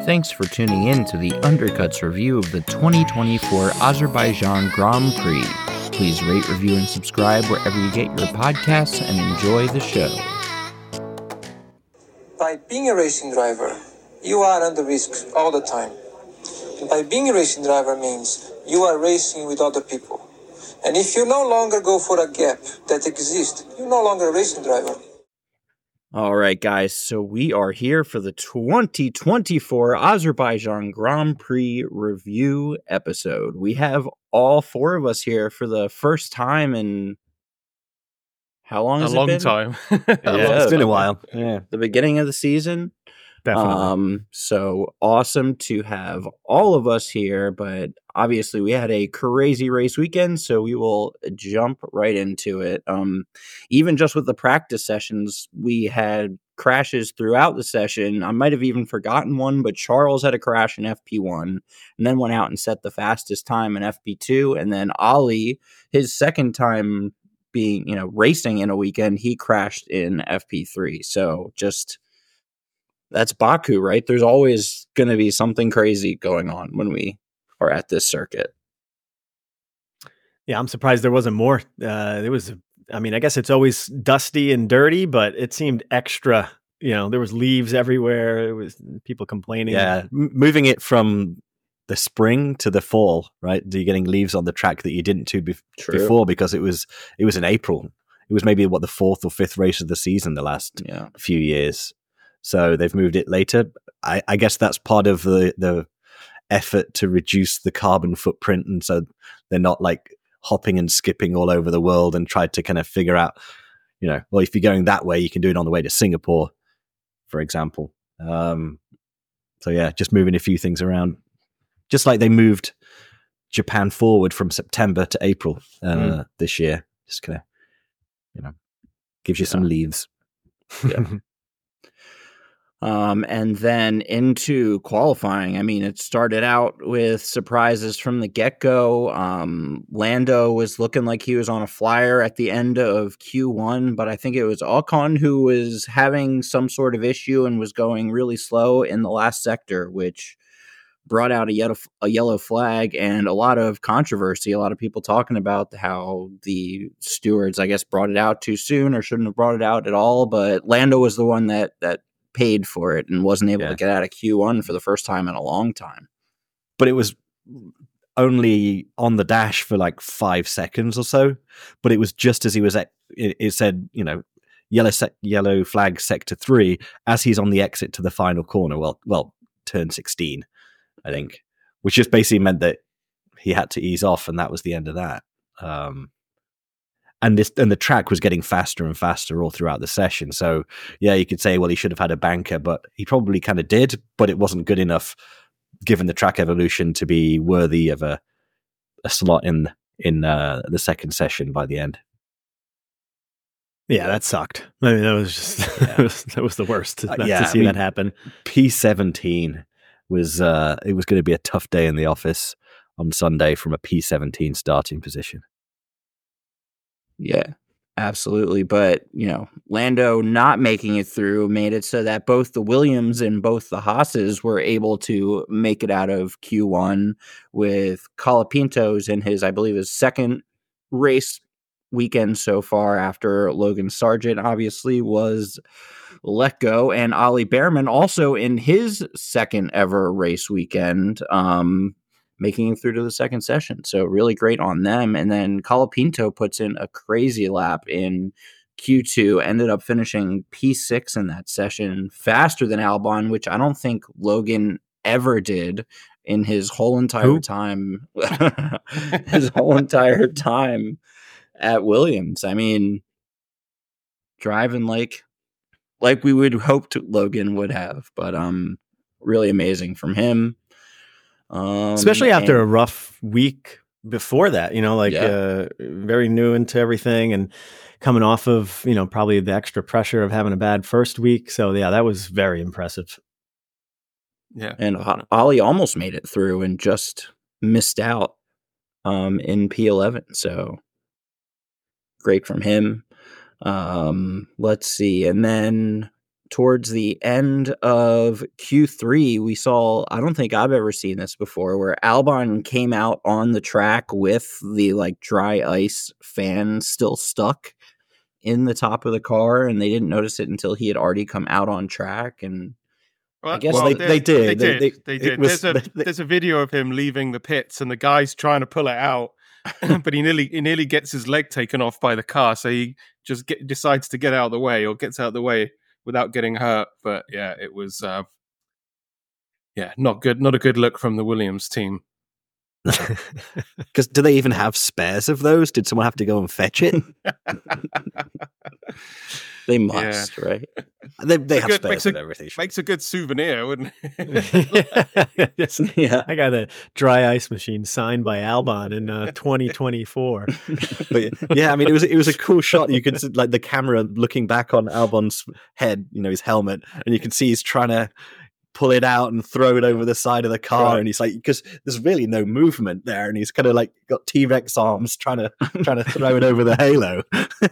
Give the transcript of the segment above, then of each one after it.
Thanks for tuning in to the Undercuts review of the 2024 Azerbaijan Grand Prix. Please rate, review, and subscribe wherever you get your podcasts and enjoy the show. By being a racing driver, you are under risk all the time. By being a racing driver means you are racing with other people. And if you no longer go for a gap that exists, you're no longer a racing driver. All right, guys, so we are here for the 2024 Azerbaijan Grand Prix review episode. We have all four of us here for the first time in how long has it been? A long time. It's been a while. Yeah, the beginning of the season. Definitely. So awesome to have all of us here, but obviously we had a crazy race weekend, so we will jump right into it. Even just with the practice sessions, we had crashes throughout the session. I might have even forgotten one, but Charles had a crash in FP1 and then went out and set the fastest time in FP2. And then Ali, his second time being, racing in a weekend, he crashed in FP3. So just... that's Baku, right? There's always going to be something crazy going on when we are at this circuit. Yeah, I'm surprised there wasn't more. I guess it's always dusty and dirty, but it seemed extra. There was leaves everywhere. It was people complaining. Yeah, moving it from the spring to the fall, right? You're getting leaves on the track that you didn't do before because it was in April. It was maybe the fourth or fifth race of the season the last few years. So they've moved it later. I guess that's part of the effort to reduce the carbon footprint. And so they're not like hopping and skipping all over the world and try to kind of figure out, well, if you're going that way, you can do it on the way to Singapore, for example. So yeah, just moving a few things around. Just like they moved Japan forward from September to April this year. Just kind of, gives you some leaves. Yeah. And then into qualifying. I mean, it started out with surprises from the get-go. Lando was looking like he was on a flyer at the end of Q1, but I think it was Ocon who was having some sort of issue and was going really slow in the last sector, which brought out a yellow flag and a lot of controversy. A lot of people talking about how the stewards, I guess, brought it out too soon or shouldn't have brought it out at all. But Lando was the one that paid for it and wasn't able to get out of Q1 for the first time in a long time. But it was only on the dash for like 5 seconds or so. But it was just as he was it said, yellow flag sector 3 as he's on the exit to the final corner. Well, turn 16, I think, which just basically meant that he had to ease off, and that was the end of that. And the track was getting faster and faster all throughout the session. So yeah, you could say, well, he should have had a banker, but he probably kind of did, but it wasn't good enough given the track evolution to be worthy of a slot in the second session by the end. Yeah, that sucked. I mean, that was just that was the worst to see that happen. P17 was it was going to be a tough day in the office on Sunday from a P17 starting position. Yeah, absolutely. But, Lando not making it through made it so that both the Williams and both the Haas's were able to make it out of Q1 with Colapinto's in his second race weekend so far after Logan Sargent obviously was let go, and Ollie Behrman also in his second ever race weekend, making it through to the second session. So really great on them. And then Colapinto puts in a crazy lap in Q2, ended up finishing P6 in that session, faster than Albon, which I don't think Logan ever did in his whole entire time. His whole entire time at Williams. I mean, driving like we would hope Logan would have, but really amazing from him. Especially after a rough week before that, very new into everything and coming off of, probably the extra pressure of having a bad first week. So yeah, that was very impressive. Yeah. And Ollie almost made it through and just missed out in P11. So great from him. Let's see. And then towards the end of Q3, we saw, I don't think I've ever seen this before, where Albon came out on the track with the like dry ice fan still stuck in the top of the car, and they didn't notice it until he had already come out on track. And well, I guess they did. There's a video of him leaving the pits, and the guy's trying to pull it out, but he nearly gets his leg taken off by the car, so he just decides to get out of the way, or gets out of the way without getting hurt. But yeah, it was not good. Not a good look from the Williams team. Because do they even have spares of those? Did someone have to go and fetch it? They must, right? They have spares of everything. Makes a good souvenir, wouldn't it? Yeah, I got a dry ice machine signed by Albon in 2024. But yeah, I mean, it was a cool shot. You could see, like, the camera looking back on Albon's head, his helmet, and you can see he's trying to pull it out and throw it over the side of the car, and he's like, because there's really no movement there, and he's kind of like got T-Rex arms trying to throw it over the halo.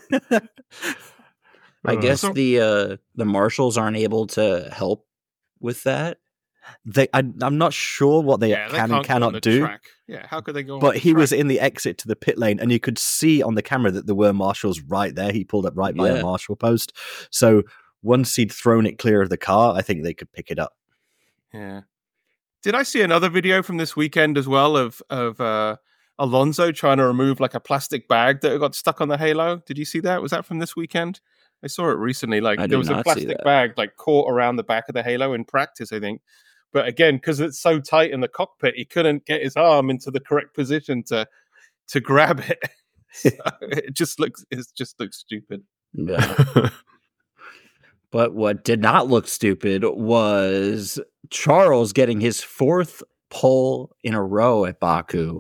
I guess the marshals aren't able to help with that. I'm not sure what they can and cannot do. Track. Yeah, how could they go? But he was in the exit to the pit lane, and you could see on the camera that there were marshals right there. He pulled up right by a marshal post. So once he'd thrown it clear of the car, I think they could pick it up. Yeah. Did I see another video from this weekend as well of Alonso trying to remove like a plastic bag that got stuck on the halo? Did you see that? Was that from this weekend? I saw it recently. Like there was a plastic bag like caught around the back of the halo in practice, I think. But again, because it's so tight in the cockpit, he couldn't get his arm into the correct position to grab it. So it just looks stupid. Yeah. But what did not look stupid was Charles getting his 4th pole in a row at Baku.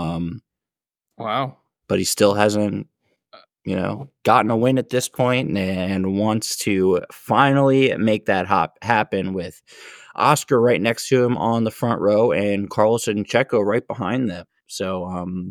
Wow. But he still hasn't, gotten a win at this point, and wants to finally make that happen with Oscar right next to him on the front row and Carlos and Checo right behind them. So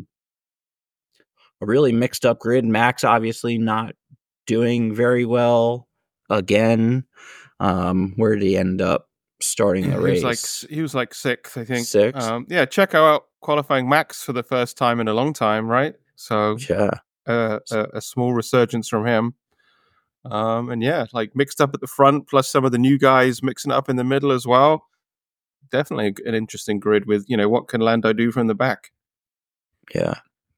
a really mixed up grid. Max obviously not doing very well. Again, where did he end up starting the race? He was like 6th, I think. 6th? Checo out qualifying Max for the first time in a long time, right? So a small resurgence from him. And like mixed up at the front, plus some of the new guys mixing up in the middle as well. Definitely an interesting grid with, what can Lando do from the back? Yeah.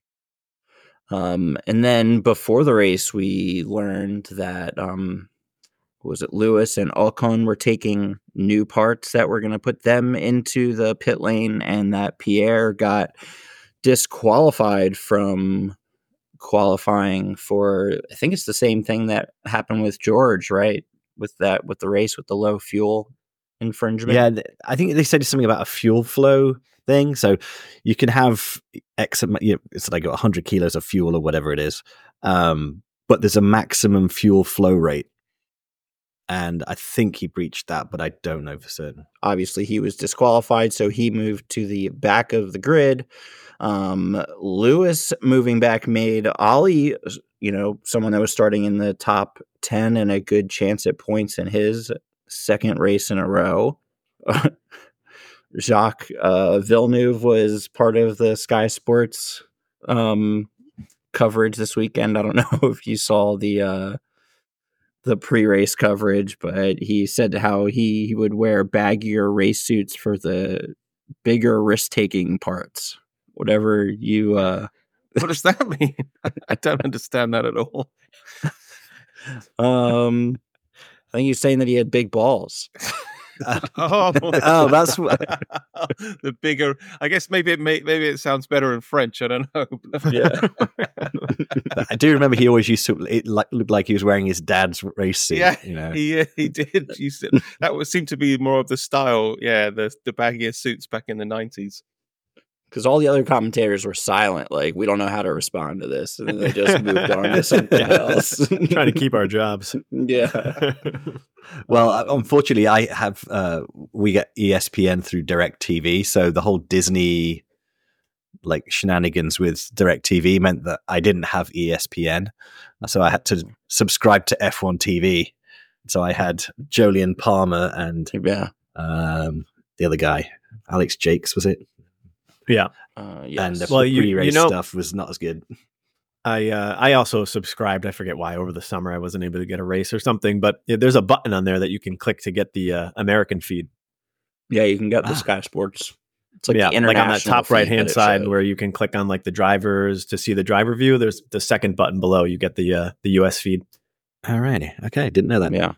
And then before the race, we learned that was it Lewis and Ocon were taking new parts that were going to put them into the pit lane, and that Pierre got disqualified from qualifying for, I think it's the same thing that happened with George, right? With the race with the low fuel infringement. Yeah, I think they said something about a fuel flow thing. So you can have it's like 100 kilos of fuel or whatever it is. But there's a maximum fuel flow rate. And I think he breached that, but I don't know for certain. Obviously, he was disqualified, so he moved to the back of the grid. Lewis moving back made Ollie, someone that was starting in the top 10 and a good chance at points in his second race in a row. Jacques Villeneuve was part of the Sky Sports coverage this weekend. I don't know if you saw the pre-race coverage, but he said how he would wear baggier race suits for the bigger risk-taking parts. Whatever you... What does that mean? I don't understand that at all. I think he's saying that he had big balls. That's the bigger. I guess maybe it sounds better in French. I don't know. Yeah, I do remember he always used to look like he was wearing his dad's race suit. Yeah, he did. That seemed to be more of the style. Yeah, the baggier suits back in the 90s. Because all the other commentators were silent, like, we don't know how to respond to this, and they just moved on to something else. Trying to keep our jobs. Yeah. Well, unfortunately, I have. We get ESPN through DirecTV, so the whole Disney shenanigans with DirecTV meant that I didn't have ESPN, so I had to subscribe to F1 TV, So I had Jolyon Palmer and Yeah. the other guy, Alex Jakes, was it? Yeah. Yes. And the pre-race stuff was not as good. I also subscribed. I forget why over the summer I wasn't able to get a race or something, but there's a button on there that you can click to get the American feed. Yeah, you can get the Sky Sports. It's like the like on that top right hand side where you can click on like the drivers to see the driver view. There's the second button below. You get the US feed. Alrighty, okay, didn't know that. Yeah,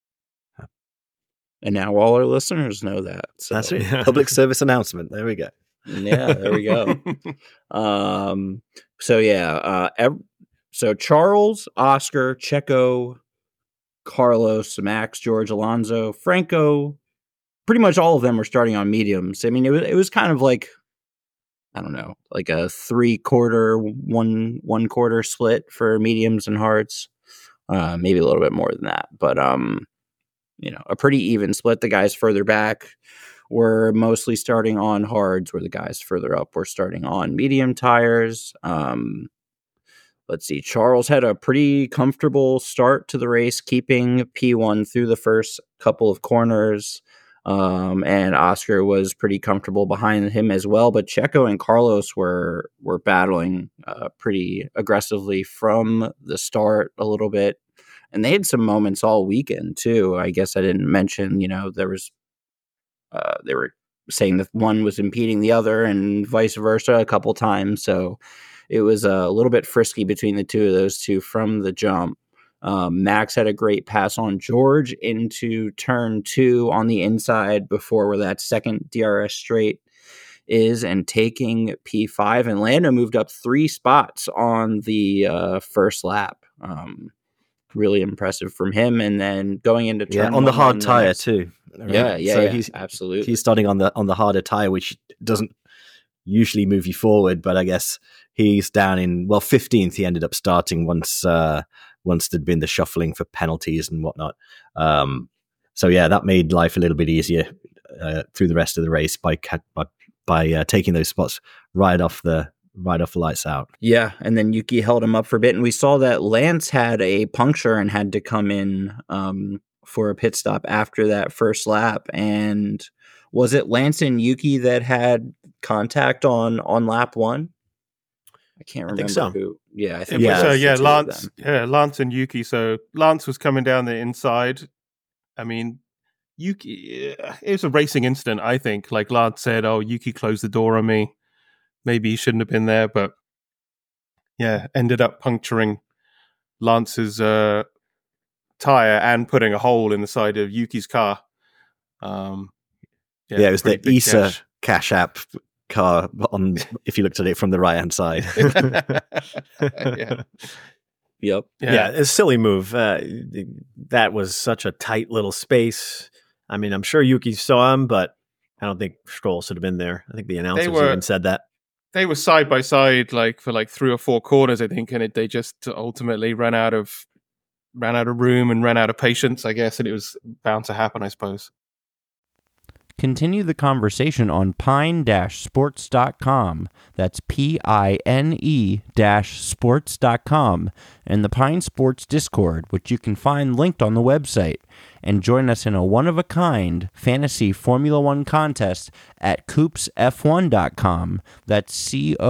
and now all our listeners know that. So. That's right. Public service announcement. There we go. Yeah, there we go. So Charles, Oscar, Checo, Carlos, Max, George, Alonso, Franco, pretty much all of them were starting on mediums. I mean, it was kind of like, I don't know, like a 3/4, 1/4 split for mediums and hards. Maybe a little bit more than that, but a pretty even split. The guys further back were mostly starting on hards, where the guys further up were starting on medium tires. Let's see. Charles had a pretty comfortable start to the race, keeping P1 through the first couple of corners. And Oscar was pretty comfortable behind him as well. But Checo and Carlos were battling pretty aggressively from the start a little bit. And they had some moments all weekend, too. I guess I didn't mention, there was they were saying that one was impeding the other and vice versa a couple times. So it was a little bit frisky between the two of those two from the jump. Max had a great pass on George into turn 2 on the inside before where that second DRS straight is, and taking P5. And Lando moved up 3 spots on the first lap. Really impressive from him. And then going into turn on the hard tire too. Right? Yeah, he's absolutely. He's starting on the harder tire, which doesn't usually move you forward, but I guess he's down in 15th. He ended up starting once there'd been the shuffling for penalties and whatnot. So that made life a little bit easier through the rest of the race by taking those spots right off the lights out. Yeah, and then Yuki held him up for a bit, and we saw that Lance had a puncture and had to come in for a pit stop after that first lap. And was it Lance and Yuki that had contact on lap 1? I can't remember. I think so. Who. Yeah, I think Lance and Yuki. So Lance was coming down the inside. I mean, Yuki, it was a racing incident, I think. Like Lance said, Yuki closed the door on me. Maybe he shouldn't have been there, but ended up puncturing Lance's tire and putting a hole in the side of Yuki's car. It was the ISA Cash App car if you looked at it from the right hand side. Yep. Yeah, it's a silly move. That was such a tight little space. I mean, I'm sure Yuki saw him, but I don't think Stroll should have been there. I think the announcers even said that. They were side by side, for 3 or 4 corners, I think, and they just ultimately ran out of room and ran out of patience, I guess, and it was bound to happen, I suppose. Continue the conversation on pine-sports.com. That's PINE-sports.com and the Pine Sports Discord, which you can find linked on the website. And join us in a one-of-a-kind fantasy Formula One contest at coopsf1.com. That's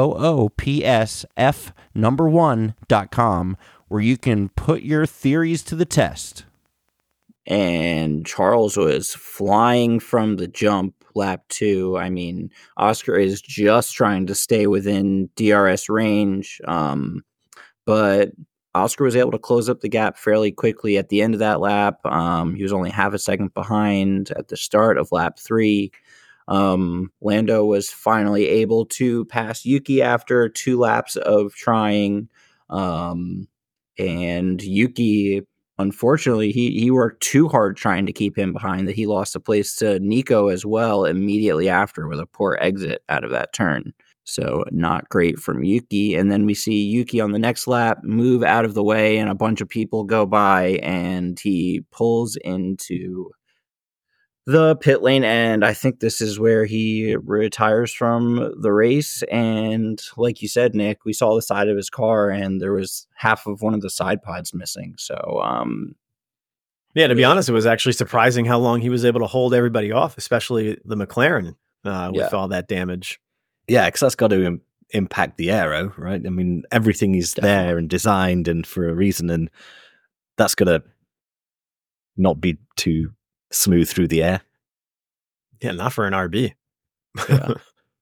COOPSF1.com, where you can put your theories to the test. And Charles was flying from the jump lap 2. I mean, Oscar is just trying to stay within DRS range, but Oscar was able to close up the gap fairly quickly at the end of that lap. He was only half a second behind at the start of lap 3. Lando was finally able to pass Yuki after 2 laps of trying, and Yuki, unfortunately, he worked too hard trying to keep him behind that he lost a place to Nico as well immediately after with a poor exit out of that turn. So not great from Yuki. And then we see Yuki on the next lap move out of the way and a bunch of people go by and he pulls into the pit lane. And I think this is where he retires from the race. And like you said, Nick, we saw the side of his car and there was half of one of the side pods missing. So Yeah, to be honest, it was actually surprising how long he was able to hold everybody off, especially the McLaren with all that damage. Yeah, because that's got to impact the aero, right? I mean, everything is there and designed and for a reason, and that's going to not be too smooth through the air. Yeah, not for an RB. Yeah.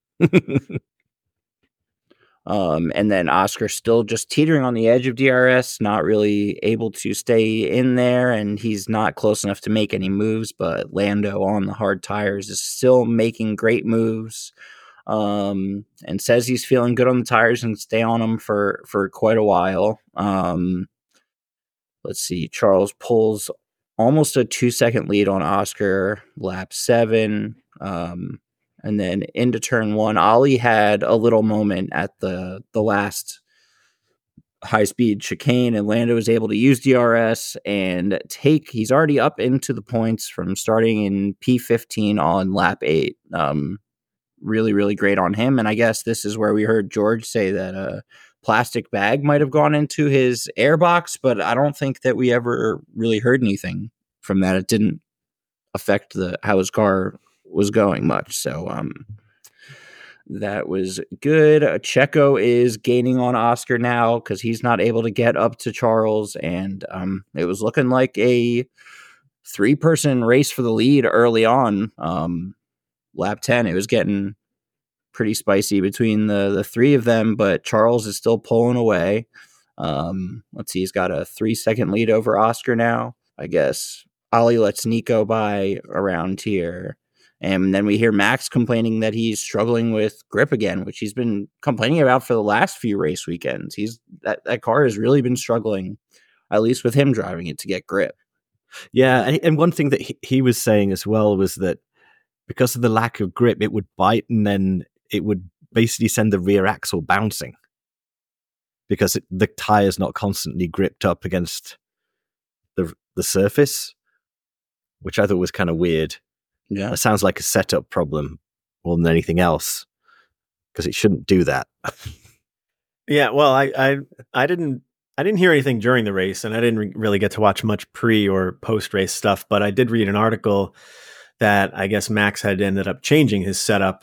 And then Oscar still just teetering on the edge of DRS, not really able to stay in there, and he's not close enough to make any moves, but Lando on the hard tires is still making great moves, and says he's feeling good on the tires and stay on them for quite a while. Let's see, Charles pulls almost a 2-second lead on Oscar, lap 7. And then into turn 1, Ollie had a little moment at the last high-speed chicane, and Lando was able to use DRS and he's already up into the points from starting in P15 on lap 8. Really, really great on him. And I guess this is where we heard George say that a plastic bag might have gone into his airbox, but I don't think that we ever really heard anything from that. It didn't affect how his car was going much. So that was good. Checo is gaining on Oscar now because he's not able to get up to Charles, and it was looking like a 3-person race for the lead early on. Lap 10, it was getting pretty spicy between the 3 of them, but Charles is still pulling away. Let's see, he's got a 3-second lead over Oscar now. I guess Ollie lets Nico by around here. And then we hear Max complaining that he's struggling with grip again, which he's been complaining about for the last few race weekends. That car has really been struggling, at least with him driving it, to get grip. Yeah, and one thing that he was saying as well was that because of the lack of grip, it would bite and then it would basically send the rear axle bouncing because the tire's not constantly gripped up against the surface, which I thought was kind of weird. Yeah, it sounds like a setup problem more than anything else because it shouldn't do that. Yeah, well, I didn't hear anything during the race, and I didn't really get to watch much pre or post race stuff. But I did read an article that I guess Max had ended up changing his setup,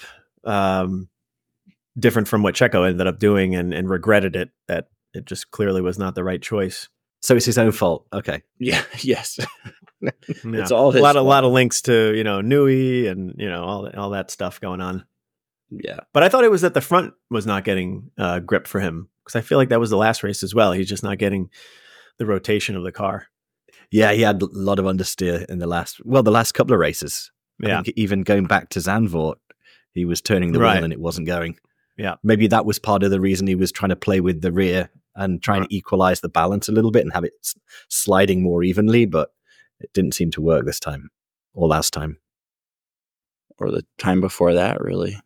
different from what Checo ended up doing, and regretted it. That it just clearly was not the right choice. So it's his own fault. Okay. Yeah. Yes. It's all his fault. A lot of links to Nui and all that stuff going on. Yeah, but I thought it was that the front was not getting grip for him because I feel like that was the last race as well. He's just not getting the rotation of the car. Yeah, he had a lot of understeer in the last couple of races. I think even going back to Zandvoort, he was turning the wheel and it wasn't going. Yeah, maybe that was part of the reason he was trying to play with the rear and trying to equalize the balance a little bit and have it sliding more evenly, but it didn't seem to work this time or last time. Or the time before that, really.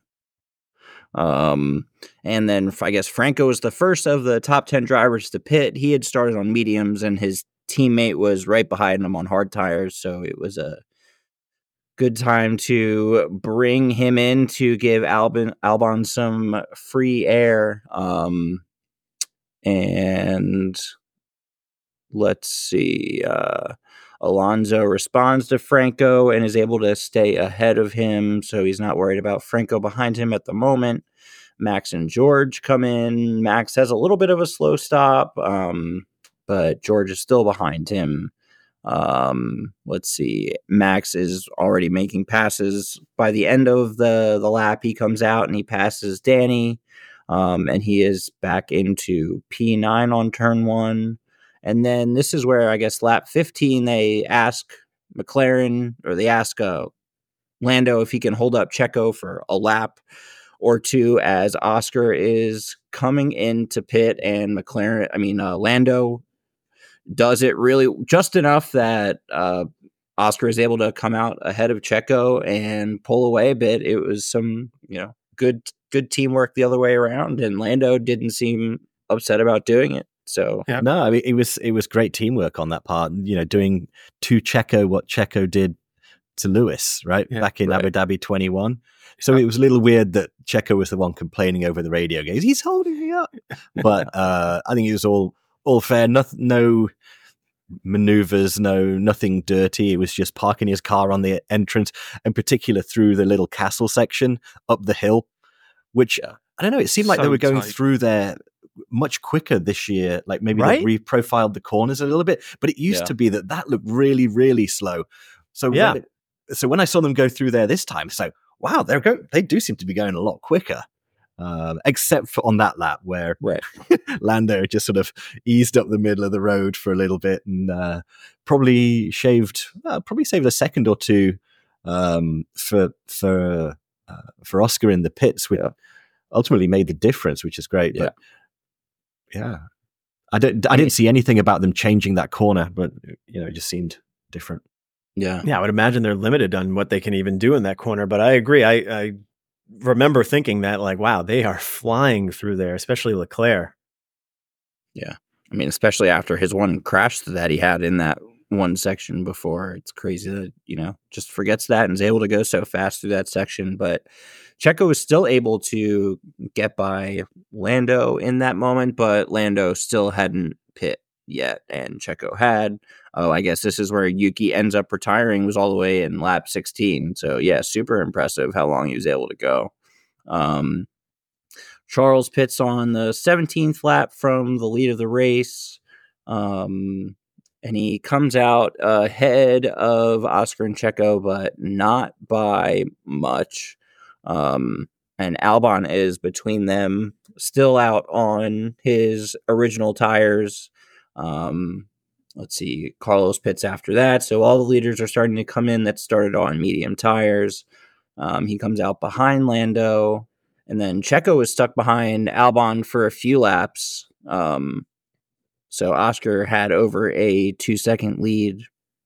And then I guess Franco was the first of the top 10 drivers to pit. He had started on mediums and his teammate was right behind him on hard tires. So it was a good time to bring him in to give Albon some free air. And let's see, Alonso responds to Franco and is able to stay ahead of him, so he's not worried about Franco behind him at the moment. Max and George come in. Max has a little bit of a slow stop, but George is still behind him. Let's see, Max is already making passes. By the end of the lap, he comes out and he passes Danny, and he is back into P9 on turn 1. And then this is where I guess lap 15, they ask McLaren, or they ask Lando if he can hold up Checo for a lap or two as Oscar is coming into pit, and Lando does it really just enough that Oscar is able to come out ahead of Checo and pull away a bit. It was some, good teamwork the other way around, and Lando didn't seem upset about doing it. So no, I mean it was great teamwork on that part. Doing to Checo what Checo did to Lewis, right? Back in Abu Dhabi 21. So it was a little weird that Checo was the one complaining over the radio games. He's holding me up, but I think it was all fair. No maneuvers, nothing dirty. It was just parking his car on the entrance, in particular through the little castle section up the hill, which I don't know. It seemed like they were going through there much quicker this year. Like maybe they reprofiled the corners a little bit, but it used to be that looked really, really slow. So when I saw them go through there this time, so wow, they do seem to be going a lot quicker. Except for on that lap where Lando just sort of eased up the middle of the road for a little bit and probably saved a second or two for Oscar in the pits, which ultimately made the difference, which is great. But I didn't see anything about them changing that corner, but it just seemed different. Yeah, I would imagine they're limited on what they can even do in that corner. But I agree. I remember thinking that, like, wow, they are flying through there, especially Leclerc. Yeah. I mean, especially after his one crash that he had in that one section before. It's crazy that, just forgets that and is able to go so fast through that section. But Checo was still able to get by Lando in that moment, but Lando still hadn't pit yet, and Checo had. I guess this is where Yuki ends up retiring, was all the way in lap 16. So yeah, super impressive how long he was able to go. Charles pits on the 17th lap from the lead of the race. And he comes out ahead of Oscar and Checo, but not by much. And Albon is between them, still out on his original tires. Let's see, Carlos pits after that. So all the leaders are starting to come in that started on medium tires. He comes out behind Lando. And then Checo is stuck behind Albon for a few laps. So Oscar had over a 2-second lead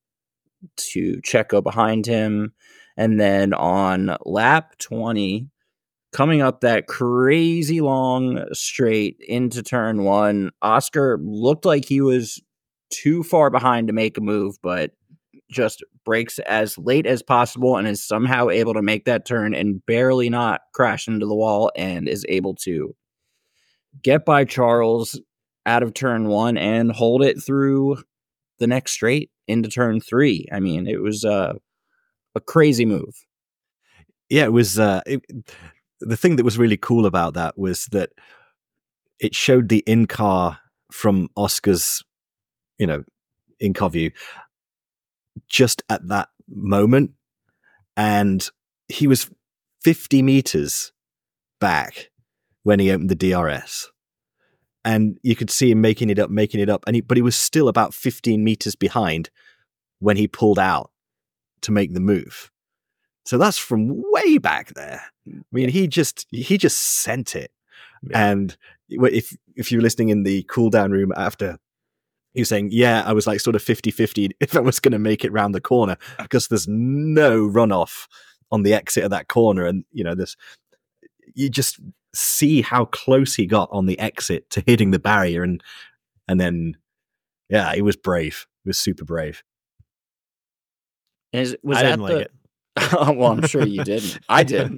to Checo behind him. And then on lap 20, coming up that crazy long straight into turn 1, Oscar looked like he was too far behind to make a move, but just brakes as late as possible and is somehow able to make that turn and barely not crash into the wall, and is able to get by Charles out of turn 1 and hold it through the next straight into turn 3. I mean, it was a crazy move. Yeah, it was. The thing that was really cool about that was that it showed the in-car from Oscar's, in-car view just at that moment. And he was 50 meters back when he opened the DRS. And you could see him making it up. But he was still about 15 meters behind when he pulled out to make the move. So that's from way back there. I mean, he just sent it. Yeah. And if you're listening in the cool down room after, he was saying, I was like sort of 50-50 if I was going to make it round the corner, because there's no runoff on the exit of that corner. And, you just see how close he got on the exit to hitting the barrier. And then, he was brave. He was super brave. I didn't like it. Well, I'm sure you didn't. I didn't.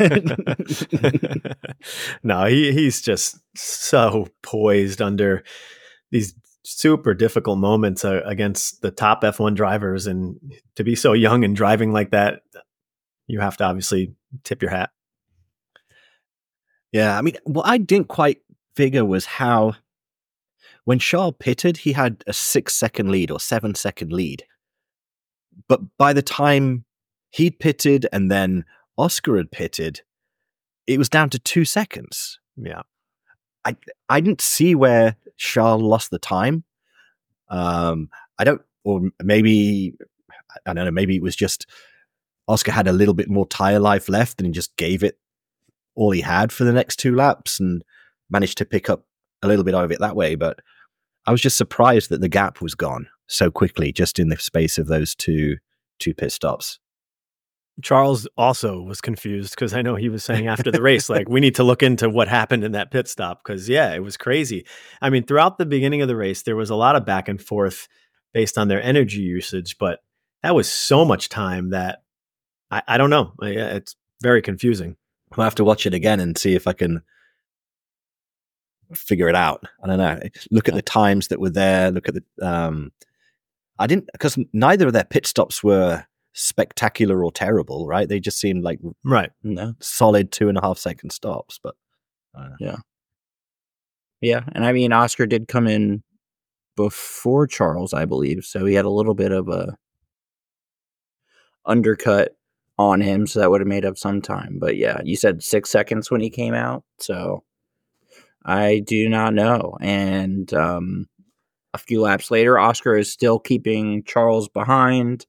No, he's just so poised under these super difficult moments against the top F1 drivers, and to be so young and driving like that, you have to obviously tip your hat. Yeah, I mean, what I didn't quite figure was how when Charles pitted, he had a 6-second lead or 7-second lead. But by the time he'd pitted and then Oscar had pitted, it was down to 2 seconds. Yeah. I didn't see where Charles lost the time. Maybe it was just Oscar had a little bit more tire life left and he just gave it all he had for the next 2 laps and managed to pick up a little bit of it that way. But I was just surprised that the gap was gone so quickly, just in the space of those two pit stops. Charles also was confused, because I know he was saying after the race, like, we need to look into what happened in that pit stop, because it was crazy. I mean, throughout the beginning of the race, there was a lot of back and forth based on their energy usage, but that was so much time that I don't know. It's very confusing. I'll have to watch it again and see if I can figure it out. I don't know. Look at the times that were there. Look at the because neither of their pit stops were spectacular or terrible, right? They just seemed like solid 2.5 second stops, but yeah. And I mean, Oscar did come in before Charles, I believe, so he had a little bit of a undercut on him, so that would have made up some time. But yeah, you said 6 seconds when he came out, so I do not know. And a few laps later, Oscar is still keeping Charles behind,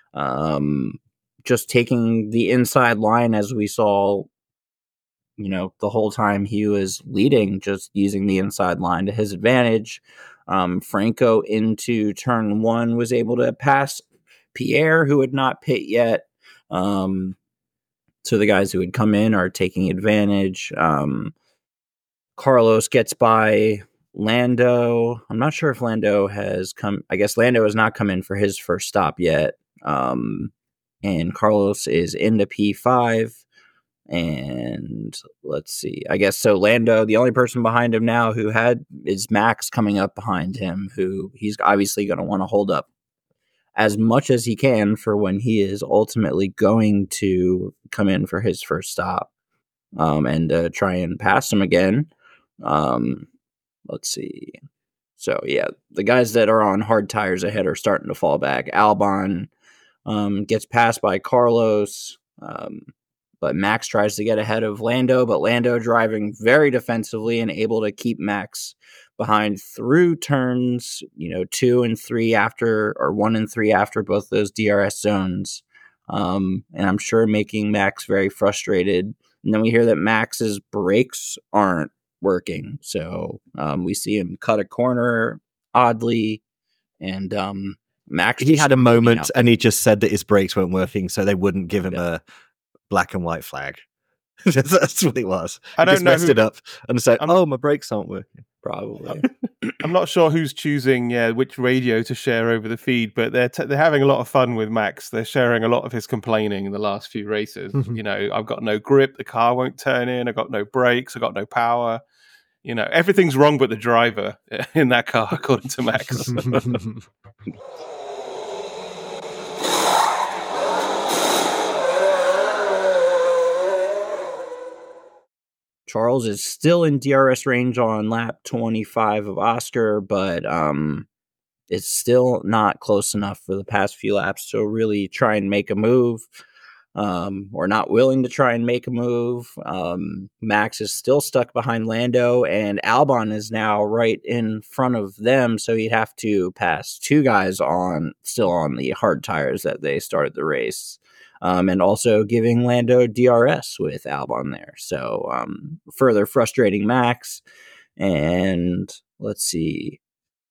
just taking the inside line, as we saw, the whole time he was leading, just using the inside line to his advantage. Franco into turn 1 was able to pass Pierre, who had not pit yet. So the guys who had come in are taking advantage. Carlos gets by Lando. I'm not sure if Lando has come. I guess Lando has not come in for his first stop yet. And Carlos is into P5. And let's see. I guess so. Lando, the only person behind him now is Max coming up behind him, who he's obviously going to want to hold up as much as he can for when he is ultimately going to come in for his first stop, and try and pass him again. Let's see. So yeah, the guys that are on hard tires ahead are starting to fall back. Albon gets passed by Carlos, but Max tries to get ahead of Lando, but Lando driving very defensively and able to keep Max behind through turns, 2 and 3 after, or 1 and 3 after both those DRS zones. And I'm sure making Max very frustrated. And then we hear that Max's brakes aren't working. So we see him cut a corner oddly. And Max, he had a moment and he just said that his brakes weren't working, so they wouldn't give him a black and white flag. That's what it was. I don't know. Messed it up and said, my brakes aren't working. Probably. I'm not sure who's choosing which radio to share over the feed, but they're having a lot of fun with Max. They're sharing a lot of his complaining in the last few races. I've got no grip, the car won't turn in, I've got no brakes, I've got no power. Everything's wrong but the driver in that car, according to Max. Charles is still in DRS range on lap 25 of Oscar, but it's still not close enough for the past few laps to really try and make a move, or not willing to try and make a move. Max is still stuck behind Lando, and Albon is now right in front of them, so he'd have to pass 2 guys still on the hard tires that they started the race. And also giving Lando DRS with Albon there. So further frustrating Max. And let's see.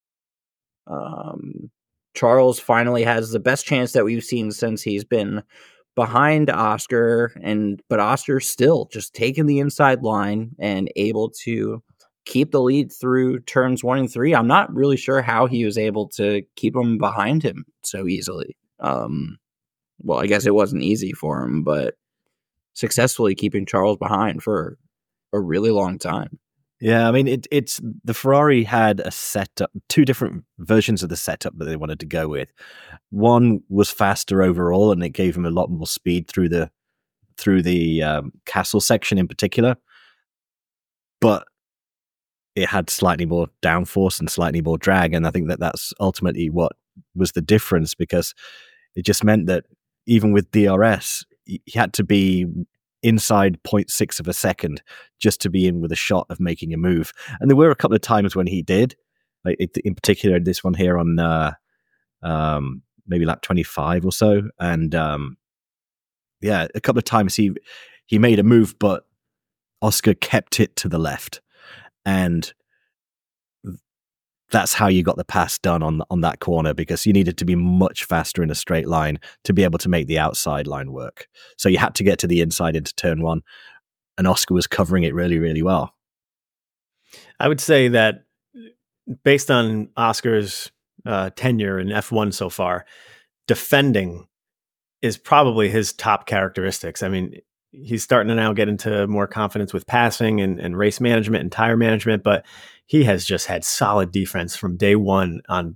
Charles finally has the best chance that we've seen since he's been behind Oscar. But Oscar's still just taking the inside line and able to keep the lead through turns 1 and 3. I'm not really sure how he was able to keep him behind him so easily. Well, I guess it wasn't easy for him, but successfully keeping Charles behind for a really long time. Yeah, I mean, it's the Ferrari had a setup, 2 different versions of the setup that they wanted to go with. One was faster overall, and it gave them a lot more speed through the castle section in particular. But it had slightly more downforce and slightly more drag, and I think that's ultimately what was the difference, because it just meant that even with DRS, he had to be inside 0.6 of a second just to be in with a shot of making a move. And there were a couple of times when he did, like in particular this one here on maybe lap 25 or so. And a couple of times he made a move, but Oscar kept it to the left. And that's how you got the pass done on that corner, because you needed to be much faster in a straight line to be able to make the outside line work. So you had to get to the inside into turn 1, and Oscar was covering it really, really well. I would say that based on Oscar's tenure in F1 so far, defending is probably his top characteristics. I mean, he's starting to now get into more confidence with passing and race management and tire management, but he has just had solid defense from day one on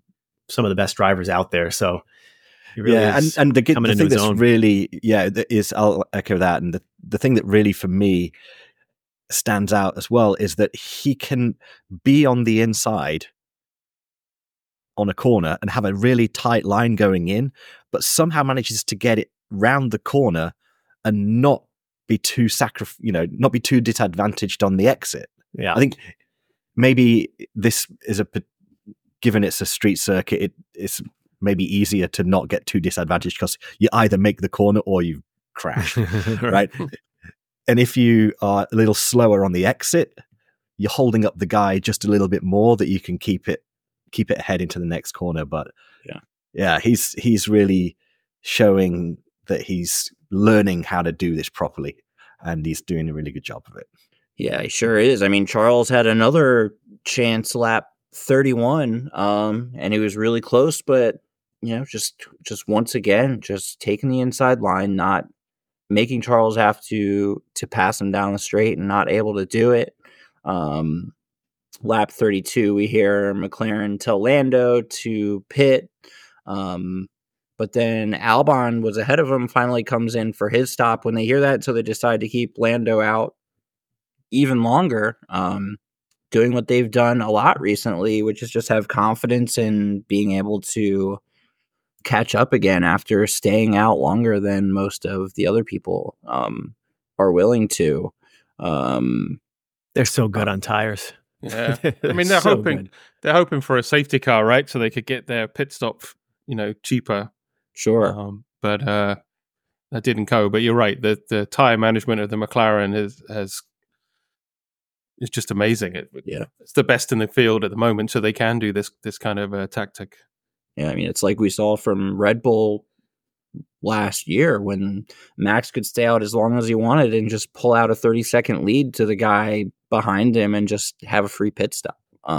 some of the best drivers out there. So really and the thing that's really is, I'll echo that, and the thing that really for me stands out as well is that he can be on the inside on a corner and have a really tight line going in, but somehow manages to get it round the corner and not be too not be too disadvantaged on the exit. Yeah, I think maybe this is given it's a street circuit, it's maybe easier to not get too disadvantaged because you either make the corner or you crash, right? And if you are a little slower on the exit, you're holding up the guy just a little bit more that you can keep it ahead into the next corner. But he's really showing that he's learning how to do this properly, and he's doing a really good job of it. Yeah, he sure is. I mean, Charles had another chance lap 31, and he was really close, but just once again, just taking the inside line, not making Charles have to pass him down the straight and not able to do it. Lap 32, we hear McLaren tell Lando to pit. But then Albon was ahead of him, finally comes in for his stop when they hear that. So they decide to keep Lando out even longer, doing what they've done a lot recently, which is just have confidence in being able to catch up again after staying out longer than most of the other people are willing to. They're so good on tires. Yeah, I mean they're hoping for a safety car, right? So they could get their pit stop, cheaper. Sure, but that didn't go. But you're right. The tire management of the McLaren is just amazing. It's the best in the field at the moment, so they can do this kind of tactic. Yeah, I mean, it's like we saw from Red Bull last year when Max could stay out as long as he wanted and just pull out a 30-second lead to the guy behind him and just have a free pit stop.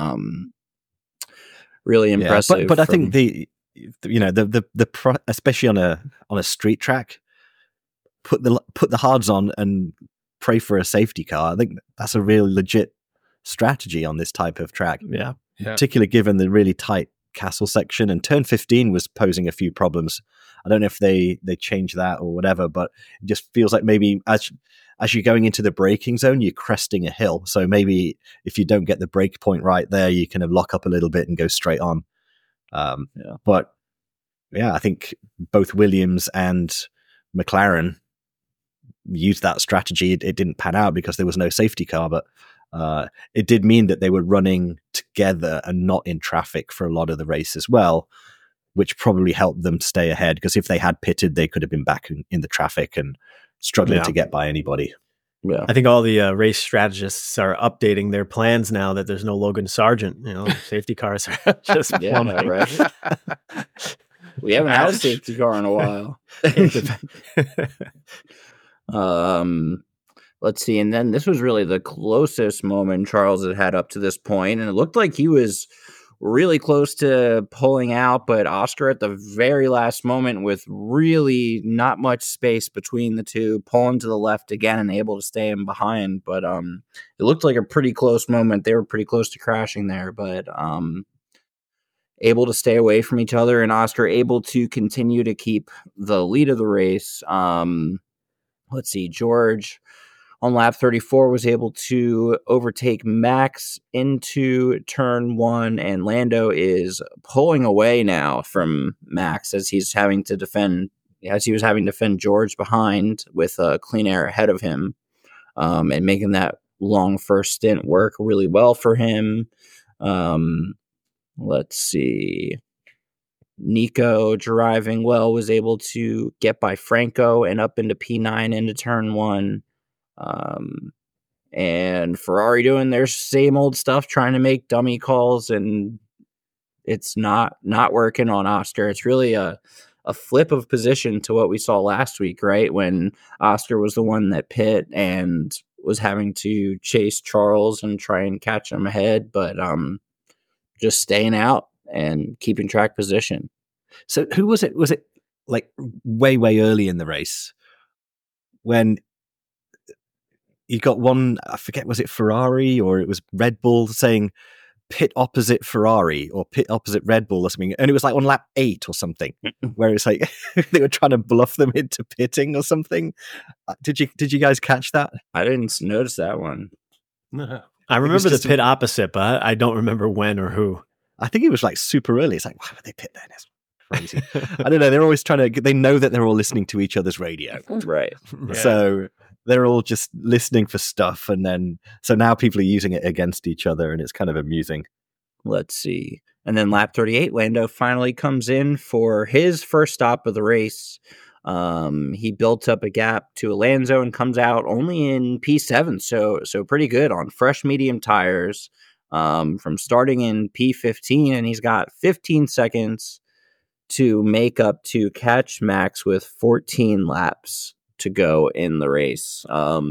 Really impressive. Yeah, but I think the especially on a street track, put the hards on and pray for a safety car. I think that's a real legit strategy on this type of track. Yeah. Particularly given the really tight castle section, and turn 15 was posing a few problems. I don't know if they changed that or whatever, but it just feels like maybe as you're going into the braking zone, you're cresting a hill. So maybe if you don't get the brake point right there, you kind of lock up a little bit and go straight on. But I think both Williams and McLaren used that strategy. It didn't pan out because there was no safety car, but it did mean that they were running together and not in traffic for a lot of the race as well, which probably helped them stay ahead, because if they had pitted, they could have been back in the traffic and struggling to get by anybody. Yeah, I think all the race strategists are updating their plans now that there's no Logan Sargent. Safety cars are just plumbing. Right? We haven't had a safety car in a while. Let's see. And then this was really the closest moment Charles had up to this point, and it looked like he was really close to pulling out, but Oscar at the very last moment, with really not much space between the two, pulling to the left again and able to stay in behind. But it looked like a pretty close moment. They were pretty close to crashing there, but able to stay away from each other, and Oscar able to continue to keep the lead of the race. Let's see, George on lap 34 was able to overtake Max into turn 1, and Lando is pulling away now from Max as he was having to defend George behind with Clean Air ahead of him, and making that long first stint work really well for him. Let's see. Nico, driving well, was able to get by Franco and up into P9 into turn 1. And Ferrari doing their same old stuff, trying to make dummy calls, and it's not working on Oscar. It's really a flip of position to what we saw last week, right? When Oscar was the one that pit and was having to chase Charles and try and catch him ahead, but just staying out and keeping track position. So who was it? Was it like way early in the race when you got one, I forget, was it Ferrari or it was Red Bull, saying pit opposite Ferrari or pit opposite Red Bull or something, and it was like on lap 8 or something, where it's like they were trying to bluff them into pitting or something. Did you guys catch that? I didn't notice that one. I remember the pit opposite, but I don't remember when or who. I think it was like super early. It's like, why would they pit then? It's crazy. I don't know. They're always they know that they're all listening to each other's radio. Right. Yeah. So they're all just listening for stuff. So now people are using it against each other, and it's kind of amusing. Let's see. And then lap 38, Lando finally comes in for his first stop of the race. He built up a gap to Alonso and comes out only in P7. So pretty good on fresh medium tires. From starting in P15, and he's got 15 seconds to make up to catch Max with 14 laps to go in the race.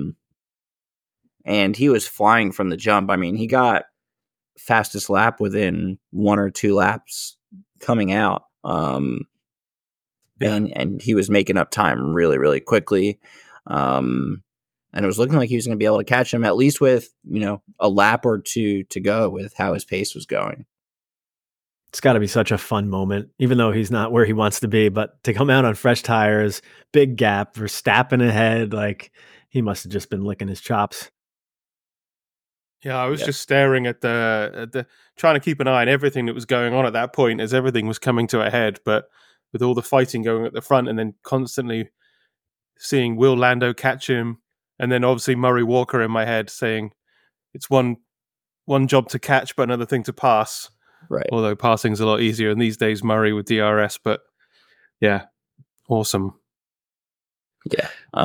And he was flying from the jump. I mean, he got fastest lap within 1 or 2 laps coming out. And he was making up time really, really quickly. And it was looking like he was going to be able to catch him at least with, a lap or 2 to go with how his pace was going. It's got to be such a fun moment, even though he's not where he wants to be. But to come out on fresh tires, big gap, Verstappen ahead, like he must have just been licking his chops. Yeah, I was just staring at the trying to keep an eye on everything that was going on at that point as everything was coming to a head. But with all the fighting going at the front, and then constantly seeing will Lando catch him. And then obviously Murray Walker in my head saying it's one job to catch, but another thing to pass. Right. Although passing's a lot easier in these days, Murray with DRS. But yeah, awesome. Yeah.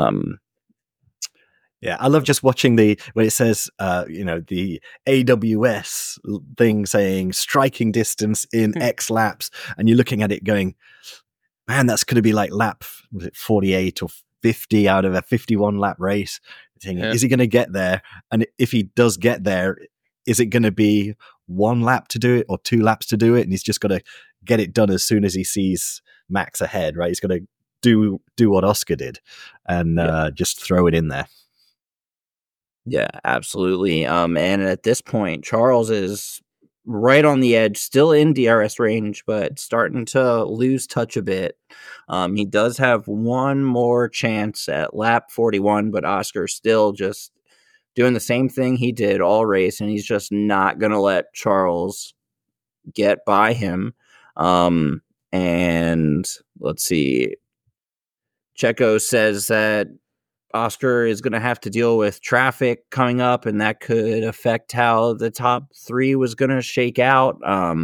Yeah, I love just watching when it says, the AWS thing saying striking distance in X laps, and you're looking at it going, man, that's going to be like lap, was it 48 or 50 out of a 51 lap race. Is he going to get there? And if he does get there, is it going to be 1 lap to do it or 2 laps to do it? And he's just got to get it done as soon as he sees Max ahead, right? He's got to do what Oscar did and just throw it in there. Yeah, absolutely. And at this point, Charles is right on the edge, still in DRS range, but starting to lose touch a bit. He does have one more chance at lap 41, but Oscar's still just doing the same thing he did all race, and he's just not going to let Charles get by him. And let's see. Checo says that Oscar is going to have to deal with traffic coming up, and that could affect how the top 3 was going to shake out.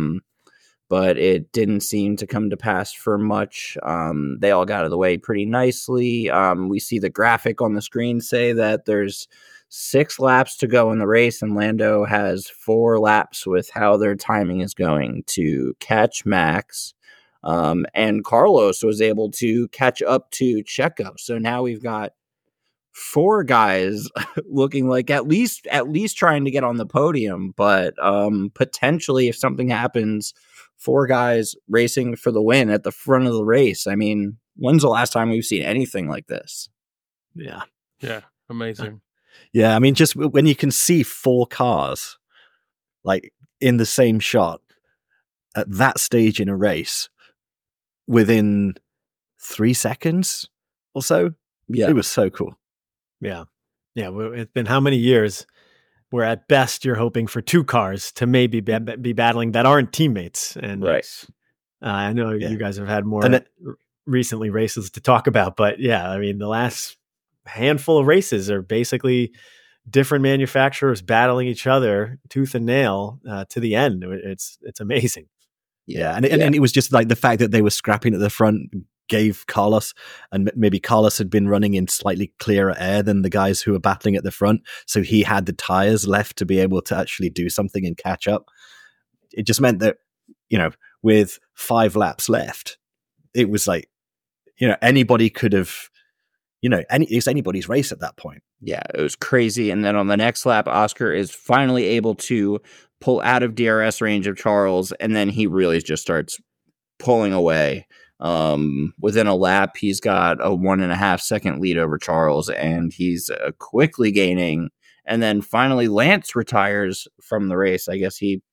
But it didn't seem to come to pass for much. They all got out of the way pretty nicely. We see the graphic on the screen say that there's 6 laps to go in the race, and Lando has 4 laps with how their timing is going to catch Max. And Carlos was able to catch up to Checo. So now we've got 4 guys looking like at least trying to get on the podium, but potentially if something happens, 4 guys racing for the win at the front of the race. I mean, when's the last time we've seen anything like this? Yeah, amazing. Yeah, I mean, just when you can see 4 cars like in the same shot at that stage in a race within 3 seconds or so, it was so cool. Yeah. It's been how many years where at best you're hoping for 2 cars to maybe be battling that aren't teammates. And I know you guys have had more recently races to talk about, but I mean, the last handful of races are basically different manufacturers battling each other tooth and nail to the end. It's amazing. Yeah. And it was just like the fact that they were scrapping at the front gave Carlos, and maybe Carlos had been running in slightly clearer air than the guys who were battling at the front. So he had the tires left to be able to actually do something and catch up. It just meant that, with 5 laps left, it was like, anybody could have, it's anybody's race at that point. Yeah, it was crazy. And then on the next lap, Oscar is finally able to pull out of DRS range of Charles, and then he really just starts pulling away. Within a lap, he's got a 1.5 second lead over Charles, and he's quickly gaining. And then finally, Lance retires from the race. I guess he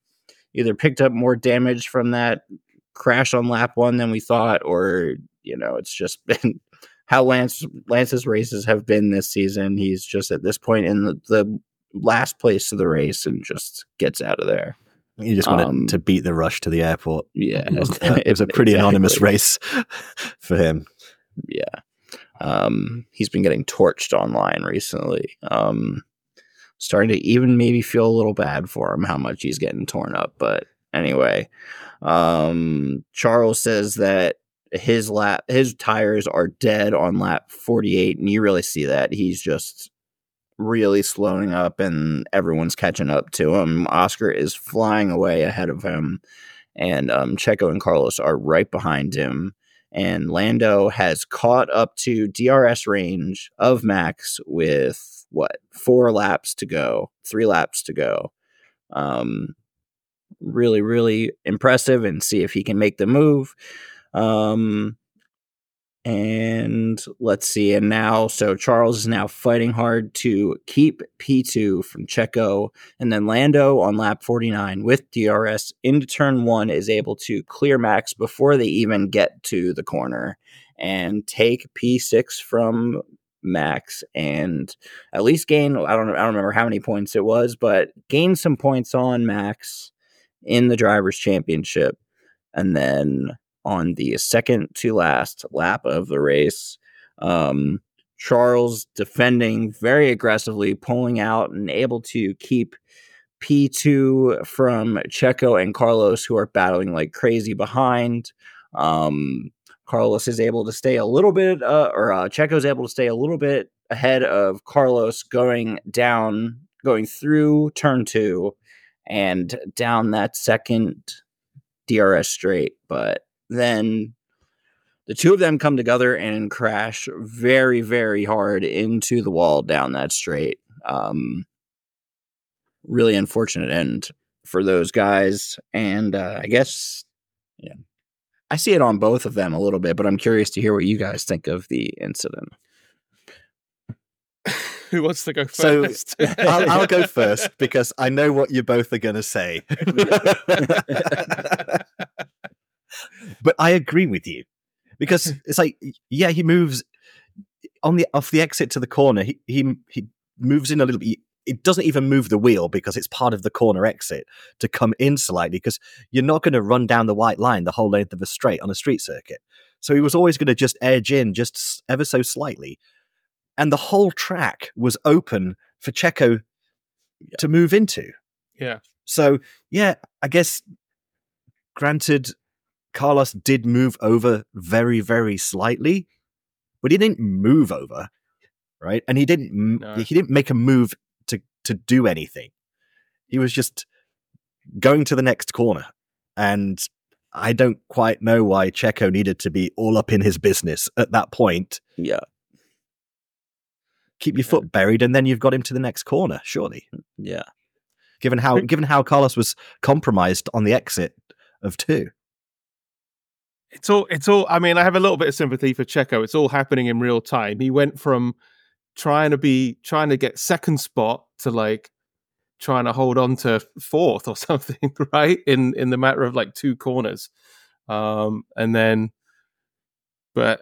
either picked up more damage from that crash on lap 1 than we thought, or it's just been how Lance's races have been this season. He's just at this point in the last place of the race and just gets out of there. You just wanted to beat the rush to the airport. Yeah. It was a pretty anonymous race for him. Yeah. He's been getting torched online recently. Starting to even maybe feel a little bad for him, how much he's getting torn up. But anyway, Charles says that his tires are dead on lap 48, and you really see that. He's just really slowing up, and everyone's catching up to him. Oscar is flying away ahead of him, and Checo and Carlos are right behind him. And Lando has caught up to DRS range of Max with 3 laps to go. Really, really impressive, and see if he can make the move. And let's see. And now, so Charles is now fighting hard to keep P2 from Checo. And then Lando on lap 49 with DRS into turn 1 is able to clear Max before they even get to the corner and take P6 from Max, and at least gain, I don't remember how many points it was, but gain some points on Max in the Drivers' Championship. And then on the second to last lap of the race, Charles defending very aggressively, pulling out and able to keep P2 from Checo and Carlos, who are battling like crazy behind. Carlos is able to stay a little bit, Checo's able to stay a little bit ahead of Carlos going through turn 2 and down that second DRS straight. But then the two of them come together and crash very, very hard into the wall down that straight. Really unfortunate end for those guys. And I guess, I see it on both of them a little bit, but I'm curious to hear what you guys think of the incident. Who wants to go first? So I'll go first because I know what you both are going to say. But I agree with you because it's like, he moves off the exit to the corner. He moves in a little bit. It doesn't even move the wheel because it's part of the corner exit to come in slightly, because you're not going to run down the white line the whole length of a straight on a street circuit. So he was always going to just edge in just ever so slightly. And the whole track was open for Checo to move into. Yeah. So, I guess, granted, Carlos did move over very, very slightly, but he didn't move over, right? And he didn't make a move to do anything. He was just going to the next corner. And I don't quite know why Checo needed to be all up in his business at that point. Yeah. Keep your foot buried, and then you've got him to the next corner, surely. Yeah. Given how Carlos was compromised on the exit of 2. It's all. I mean, I have a little bit of sympathy for Checo. It's all happening in real time. He went from trying to get second spot to like trying to hold on to 4th or something, right? In the matter of like 2 corners, and then. But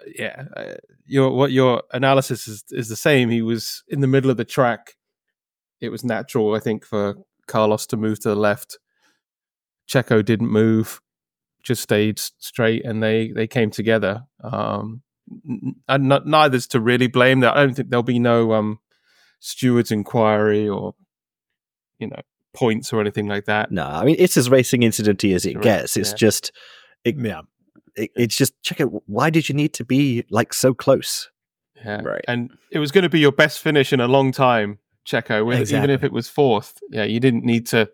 your analysis is the same. He was in the middle of the track. It was natural, I think, for Carlos to move to the left. Checo didn't move, just stayed straight, and they came together. And neither's to really blame. I don't think there'll be no steward's inquiry or points or anything like that. No, I mean, it's as racing incidenty as it gets. It's just, it's just, Checo, why did you need to be like so close? Yeah, right. And it was going to be your best finish in a long time, Checo. Exactly. Even if it was 4th, you didn't need to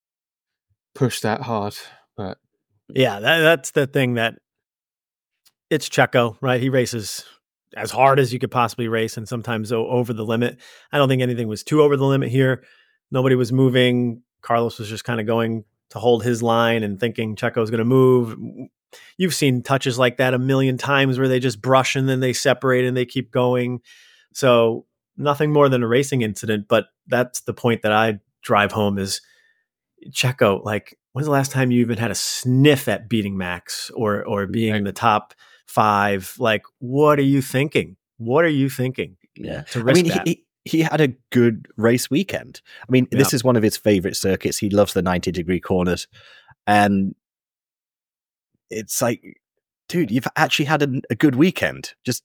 push that hard. But that's the thing, that it's Checo, right? He races as hard as you could possibly race, and sometimes over the limit. I don't think anything was too over the limit here. Nobody was moving. Carlos was just kind of going to hold his line and thinking Checo was going to move. You've seen touches like that a million times where they just brush and then they separate and they keep going. So nothing more than a racing incident, but that's the point that I drive home is Checo, like, when's the last time you even had a sniff at beating Max or being in the top 5? Like, what are you thinking? What are you thinking? Yeah. To risk that? He had a good race weekend. I mean, this is one of his favorite circuits. He loves the 90-degree corners. And it's like, dude, you've actually had a good weekend. Just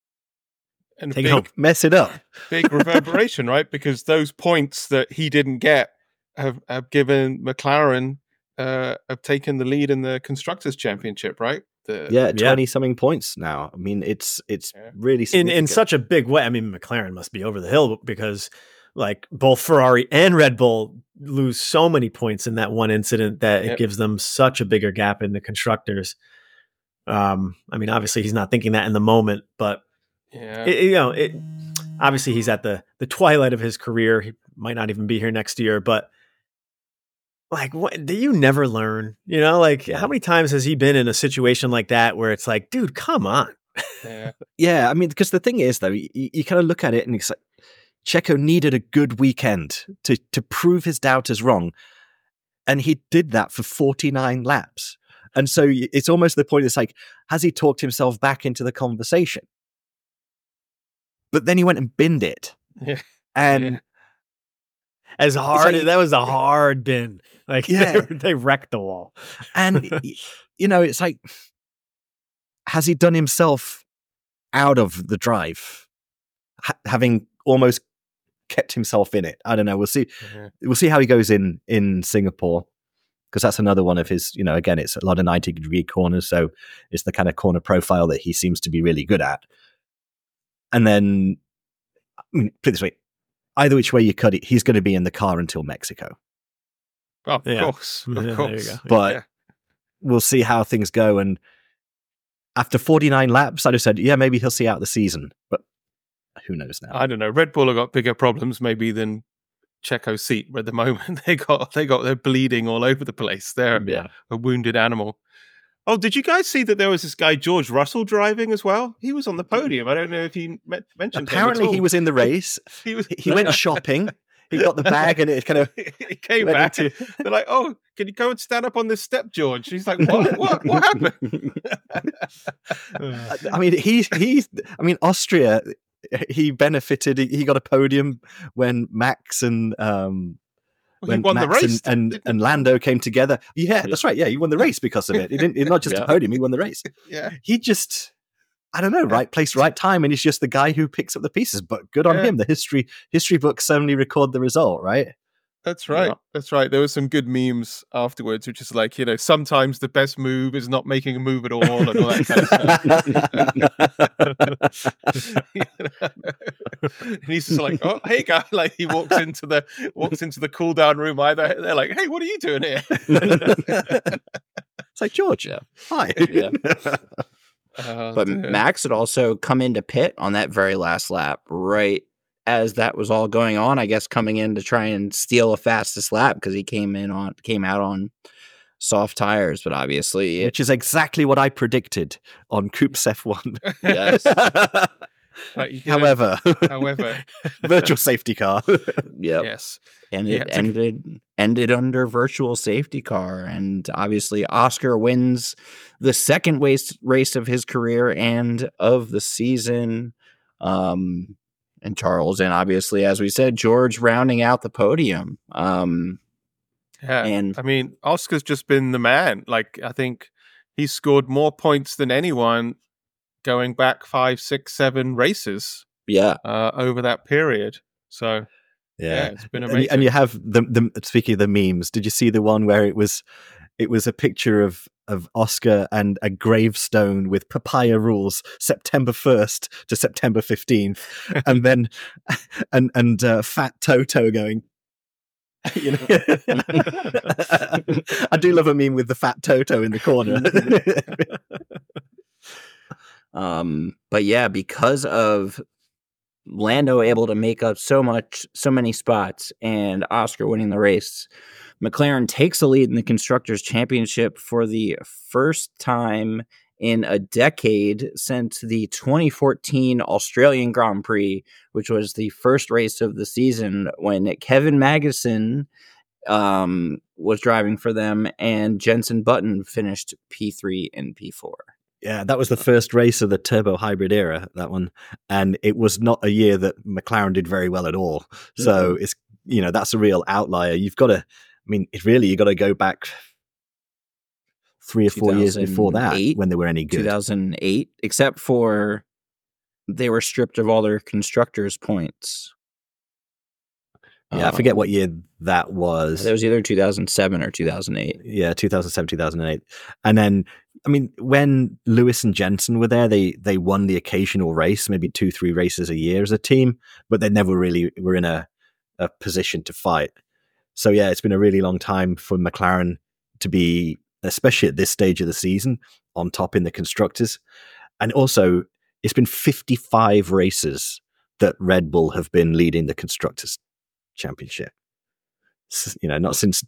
mess it up. Big reverberation, right? Because those points that he didn't get have given McLaren, have taken the lead in the Constructors' Championship, right? 20-something points now. I mean, it's really significant. In such a big way. I mean, McLaren must be over the hill because like both Ferrari and Red Bull lose so many points in that one incident that it gives them such a bigger gap in the Constructors. I mean, obviously he's not thinking that in the moment, but obviously he's at the twilight of his career. He might not even be here next year, but like, what do you never learn? You know, like how many times has he been in a situation like that where it's like, dude, come on. Yeah. I mean, because the thing is though, you kind of look at it and it's like Checo needed a good weekend to prove his doubters wrong. And he did that for 49 laps. And so it's almost the point. It's like, has he talked himself back into the conversation? But then he went and binned it. Yeah. And as hard, that was a hard bin. Like, they wrecked the wall. And, it's like, has he done himself out of the drive, having almost kept himself in it? I don't know. We'll see. We'll see how he goes in Singapore, because that's another one of his, again, it's a lot of 90-degree corners. So it's the kind of corner profile that he seems to be really good at. And then, put it this way, either which way you cut it, he's going to be in the car until Mexico. Oh, of course. Of course. But we'll see how things go. And after 49 laps, I just said, maybe he'll see out the season. But who knows now? I don't know. Red Bull have got bigger problems maybe than Checo's seat at the moment. They're bleeding all over the place. They're a wounded animal. Oh, did you guys see that there was this guy, George Russell, driving as well? He was on the podium. I don't know if he mentioned Apparently he was in the race. He went shopping. He got the bag and it kind of... He came back. They're like, oh, can you go and stand up on this step, George? He's like, what happened? I mean, Austria, he benefited. He got a podium when Max and... when won Max the race and Lando came together. Yeah, that's right. Yeah, he won the race because of it. It's not just a podium, he won the race. Yeah. He just, I don't know, right place, right time, and he's just the guy who picks up the pieces. But good on him. The history books only record the result, right? That's right. Yeah. That's right. There were some good memes afterwards, which is like, sometimes the best move is not making a move at all, and all that kind of stuff. And he's just like, oh, hey, guy. Like he walks into the cool down room. They're like, hey, what are you doing here? It's like, George, hi. Yeah. But Max had also come into pit on that very last lap, right as that was all going on, I guess, coming in to try and steal a fastest lap because he came out on soft tires, but obviously which is exactly what I predicted on Coops F1. Yes. However, virtual safety car. Yep. Yes. And it ended under virtual safety car, and obviously Oscar wins the second race of his career and of the season. And Charles, and obviously, as we said, George rounding out the podium. And I mean, Oscar's just been the man. Like, I think he's scored more points than anyone going back 5, 6, 7 races. Yeah, over that period. So it's been amazing. And you have the speaking of the memes, did you see the one where it was a picture of Oscar and a gravestone with papaya rules, September 1st to September 15th, and then and Fat Toto going. I do love a meme with the Fat Toto in the corner. But yeah, because of Lando able to make up so many spots and Oscar winning the race, McLaren takes the lead in the Constructors' Championship for the first time in a decade since the 2014 Australian Grand Prix, which was the first race of the season when Kevin Magnussen was driving for them, and Jenson Button finished P3 and P4. Yeah, that was the first race of the turbo hybrid era, that one. And it was not a year that McLaren did very well at all. So it's, that's a real outlier. You've got to, you got to go back 3 or 4 years before that when they were any good. 2008, except for they were stripped of all their constructors' points. Yeah, I forget what year that was. That was either 2007 or 2008. Yeah, 2007, 2008. And then, when Lewis and Jenson were there, they won the occasional race, maybe 2-3 races a year as a team, but they never really were in a position to fight. So yeah, it's been a really long time for McLaren to be, especially at this stage of the season, on top in the constructors. And also, it's been 55 races that Red Bull have been leading the constructors championship. Not since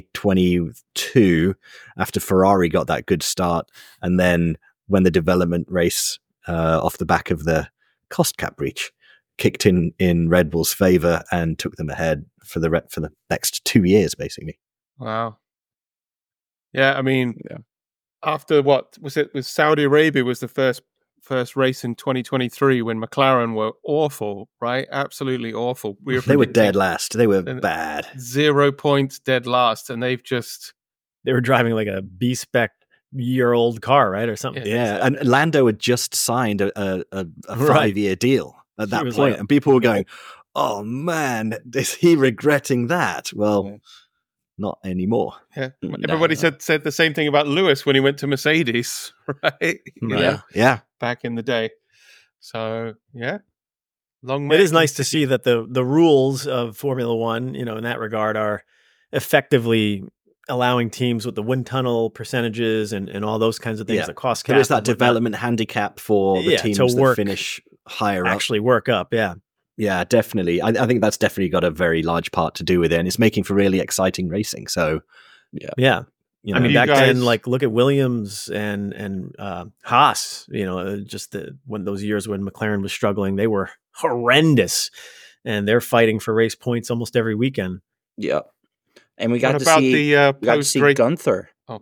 2022, after Ferrari got that good start, and then when the development race off the back of the cost cap breach kicked in Red Bull's favor and took them ahead for the next 2 years, basically. Wow. Yeah, after what was it? Was Saudi Arabia was the first race in 2023 when McLaren were awful, right? Absolutely awful. They were dead last. They were bad. 0 points, dead last, and they were driving like a B-spec year-old car, right, or something. Yeah, and Lando had just signed a 5-year deal at that point, and people were going, "Oh man, is he regretting that?" Well, not anymore. Yeah, everybody said the same thing about Lewis when he went to Mercedes, right? Yeah. Back in the day. So yeah, it is nice to see that the rules of Formula One, in that regard, are effectively allowing teams with the wind tunnel percentages and all those kinds of things, the cost cap. There is that development handicap for the teams that finish higher up. Actually work up, yeah. Yeah, definitely. I think that's definitely got a very large part to do with it, and it's making for really exciting racing. So, yeah. Back then, look at Williams and Haas. Just when those years when McLaren was struggling, they were horrendous, and they're fighting for race points almost every weekend. Yeah, and we got to see Gunther. Oh,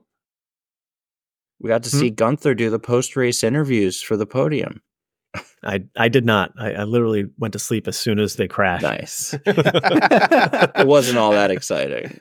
we got to see Gunther do the post-race interviews for the podium. I did not. I literally went to sleep as soon as they crashed. Nice. It wasn't all that exciting.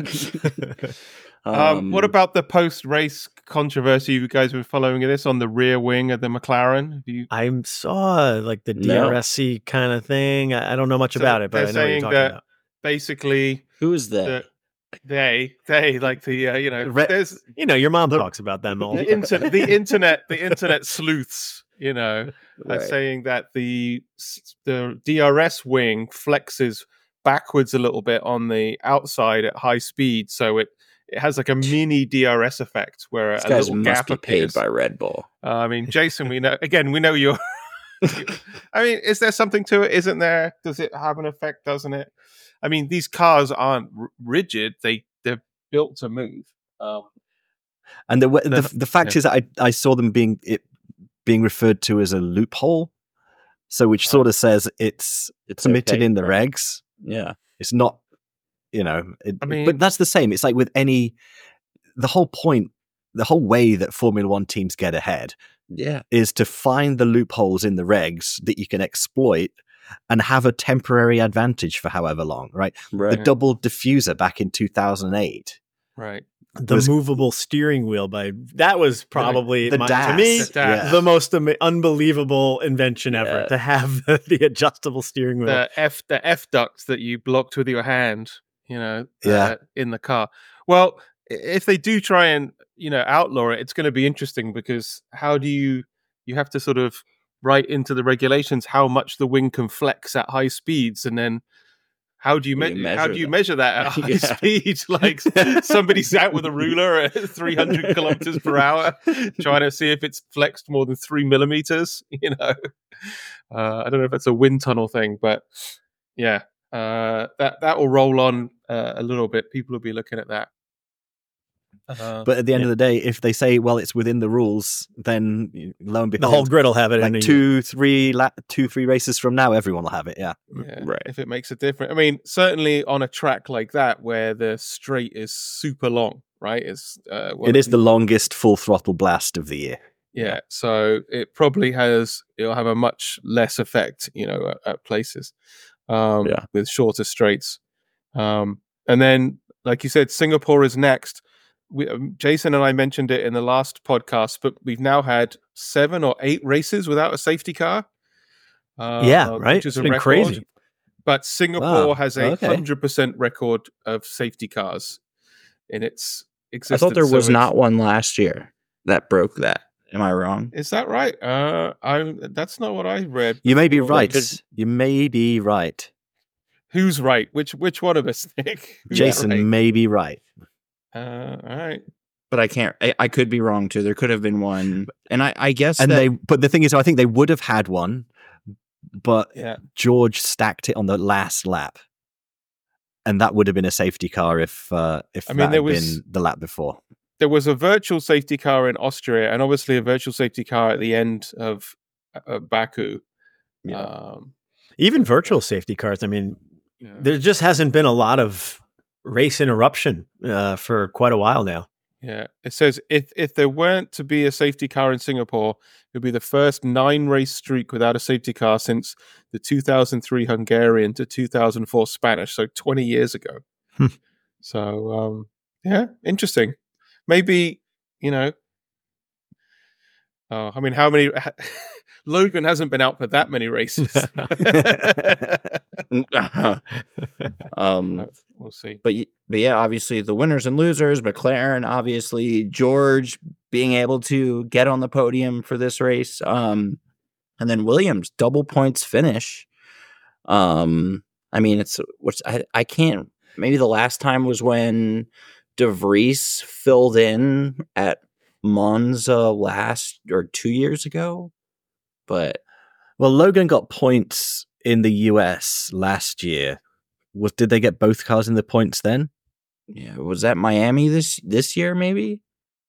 What about the post-race controversy? You guys were following this on the rear wing of the McLaren? I saw the DRSC kind of thing. I don't know much about it, but I know what you're talking about. Basically, who is that? They like the there's your mom talks about them all. The internet sleuths. Saying that the DRS wing flexes backwards a little bit on the outside at high speed, so it has like a mini DRS effect where a little gap appears. Paid by Red Bull. Jason, we know you're. Is there something to it? Isn't there? Does it have an effect? Doesn't it? These cars aren't rigid; they're built to move. And the fact is that I saw them being referred to as a loophole, which sort of says it's permitted in the regs. Yeah, it's not, but that's the same. It's like with the whole point, the whole way that Formula One teams get ahead, is to find the loopholes in the regs that you can exploit and have a temporary advantage for however long. Right. The double diffuser back in 2008. Right. The movable steering wheel that was probably to me the most unbelievable to have the adjustable steering wheel. The F ducts that you blocked with your hand, in the car. Well, if they do try and outlaw it, it's going to be interesting because how do you have to sort of write into the regulations how much the wing can flex at high speeds, and then how do you measure that at high speed? Like somebody's out with a ruler at 300 kilometers per hour, trying to see if it's flexed more than 3 millimeters. I don't know if it's a wind tunnel thing, but that will roll on a little bit. People will be looking at that. But at the end of the day, if they say, well, it's within the rules, then lo and behold, the whole grid will have it. Like 2-3 races from now, everyone will have it. Yeah. Right. If it makes a difference. I mean, certainly on a track like that where the straight is super long, right? It is the longest full throttle blast of the year. Yeah. So it probably it'll have a much less effect, at places with shorter straights. And then, like you said, Singapore is next. Jason and I mentioned it in the last podcast, but we've now had 7 or 8 races without a safety car. Right. Which is it's been record. Crazy. But Singapore has a 100% record of safety cars in its existence. I thought there was not one last year that broke that. Am I wrong? Is that right? That's not what I read. You may be right. You may be right. Who's right? Which one of us, Nick? Jason may be right. All right. But I can't. I could be wrong too. There could have been one, and I guess. But the thing is, I think they would have had one, but George stacked it on the last lap, and that would have been a safety car if that had been the lap before. There was a virtual safety car in Austria, and obviously a virtual safety car at the end of Baku. Yeah. Even virtual safety cars. I mean, there just hasn't been a lot of race interruption for quite a while now. Yeah, it says if there weren't to be a safety car in Singapore, it would be the first 9-race streak without a safety car since the 2003 Hungarian to 2004 Spanish, so 20 years ago. So, interesting. Maybe, I mean, how many... Logan hasn't been out for that many races. We'll see. But yeah, obviously the winners and losers, McLaren, obviously George being able to get on the podium for this race. And then Williams, double points finish. I mean, I can't, maybe the last time was when De Vries filled in at Monza 2 years ago. But Logan got points in the US last year. Did they get both cars in the points then? Yeah, was that Miami this year? Maybe.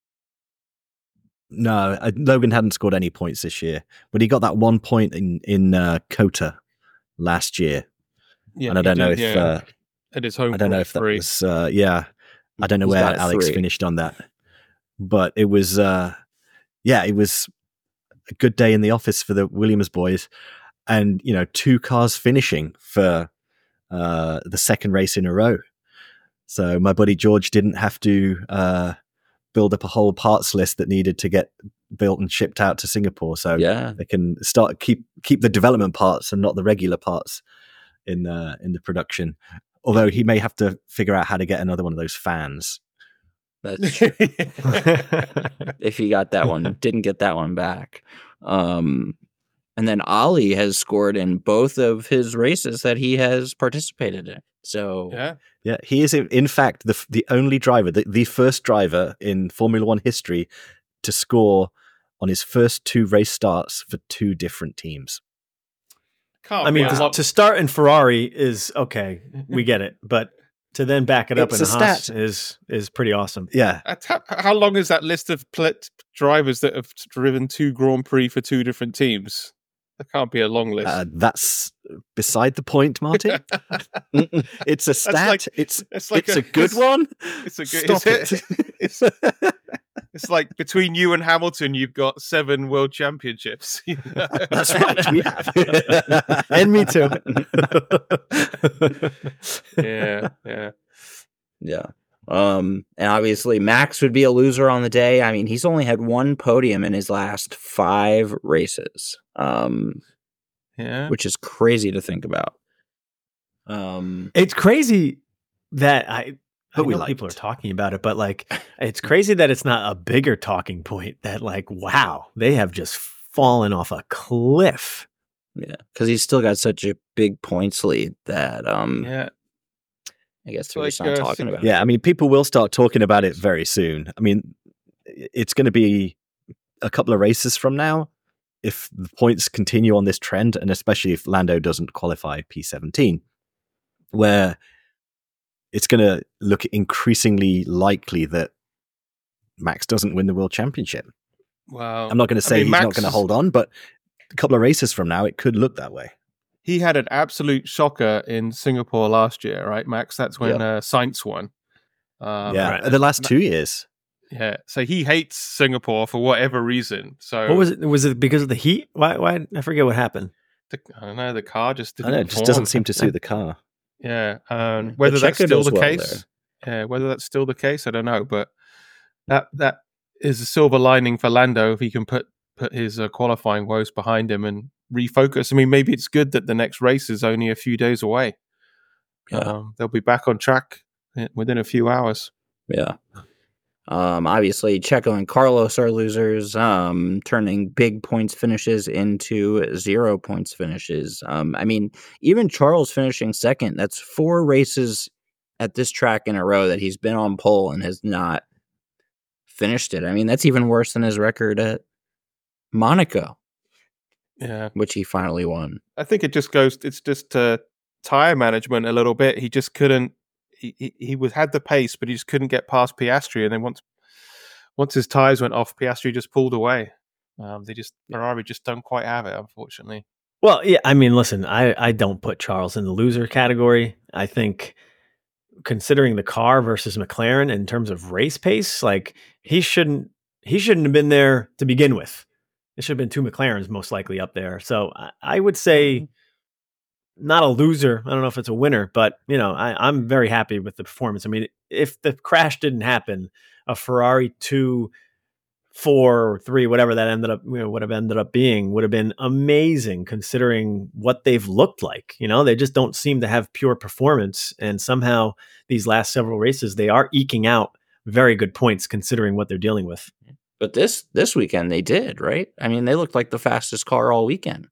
No, Logan hadn't scored any points this year, but he got that 1 point in COTA last year. Yeah, and I don't know if at his home. I don't know if that was. I don't know where Alex finished on that, but it was. It was a good day in the office for the Williams boys, and 2 cars finishing for the second race in a row. So my buddy George didn't have to build up a whole parts list that needed to get built and shipped out to Singapore. So they can start keep the development parts and not the regular parts in the production. Although he may have to figure out how to get another one of those fans. That's true. If he got that one, didn't get that one back. And then Ollie has scored in both of his races that he has participated in. So he is in fact the only driver, the first driver in Formula One history to score on his first 2 race starts for 2 different teams. To start in Ferrari is okay, we get it, but to then back it up in Haas is pretty awesome. Yeah. How long is that list of drivers that have driven 2 Grand Prix for 2 different teams? That can't be a long list. That's beside the point, Martin. It's a stat. It's a good one. It's a good. Stop it. It's like between you and Hamilton, you've got 7 world championships. That's right. We have. And me too. Yeah. And obviously Max would be a loser on the day. I mean, he's only had 1 podium in his last 5 races. Which is crazy to think about. It's crazy that I know people are talking about it, but it's crazy that it's not a bigger talking point that wow, they have just fallen off a cliff. Yeah, because he's still got such a big points lead that I guess we're just not talking about it. Yeah, I mean, people will start talking about it very soon. I mean, it's going to be a couple of races from now if the points continue on this trend, and especially if Lando doesn't qualify P17, where it's going to look increasingly likely that Max doesn't win the world championship. Well, I'm not going to say he's not going to hold on, but a couple of races from now, it could look that way. He had an absolute shocker in Singapore last year, right, Max? That's when Sainz won. The last 2 years. Yeah, so he hates Singapore for whatever reason. So what was it? Was it because of the heat? Why? I forget what happened. I don't know. The car just didn't. It just doesn't seem to suit the car. Yeah, whether that's still the case. Yeah, whether that's still the case, I don't know. But that is a silver lining for Lando if he can put his qualifying woes behind him and refocus. I mean, maybe it's good that the next race is only a few days away. Yeah. They'll be back on track within a few hours. Yeah. Obviously, Checo and Carlos are losers, turning big points finishes into 0 points finishes. I mean, even Charles finishing second, that's 4 races at this track in a row that he's been on pole and has not finished it. I mean, that's even worse than his record at Monaco. Yeah. Which he finally won. I think it's just tire management a little bit. He just couldn't. He had the pace, but he just couldn't get past Piastri. And then once his tires went off, Piastri just pulled away. Ferrari just don't quite have it, unfortunately. Well, yeah, I mean, listen, I don't put Charles in the loser category. I think considering the car versus McLaren in terms of race pace, like he shouldn't have been there to begin with. It should have been 2 McLarens most likely up there. So I would say not a loser. I don't know if it's a winner, but I'm very happy with the performance. I mean, if the crash didn't happen, a Ferrari 2, 4, or 3, whatever that ended up, would have ended up being, would have been amazing considering what they've looked like. They just don't seem to have pure performance, and somehow these last several races they are eking out very good points considering what they're dealing with. But this weekend they did, right? I mean, they looked like the fastest car all weekend.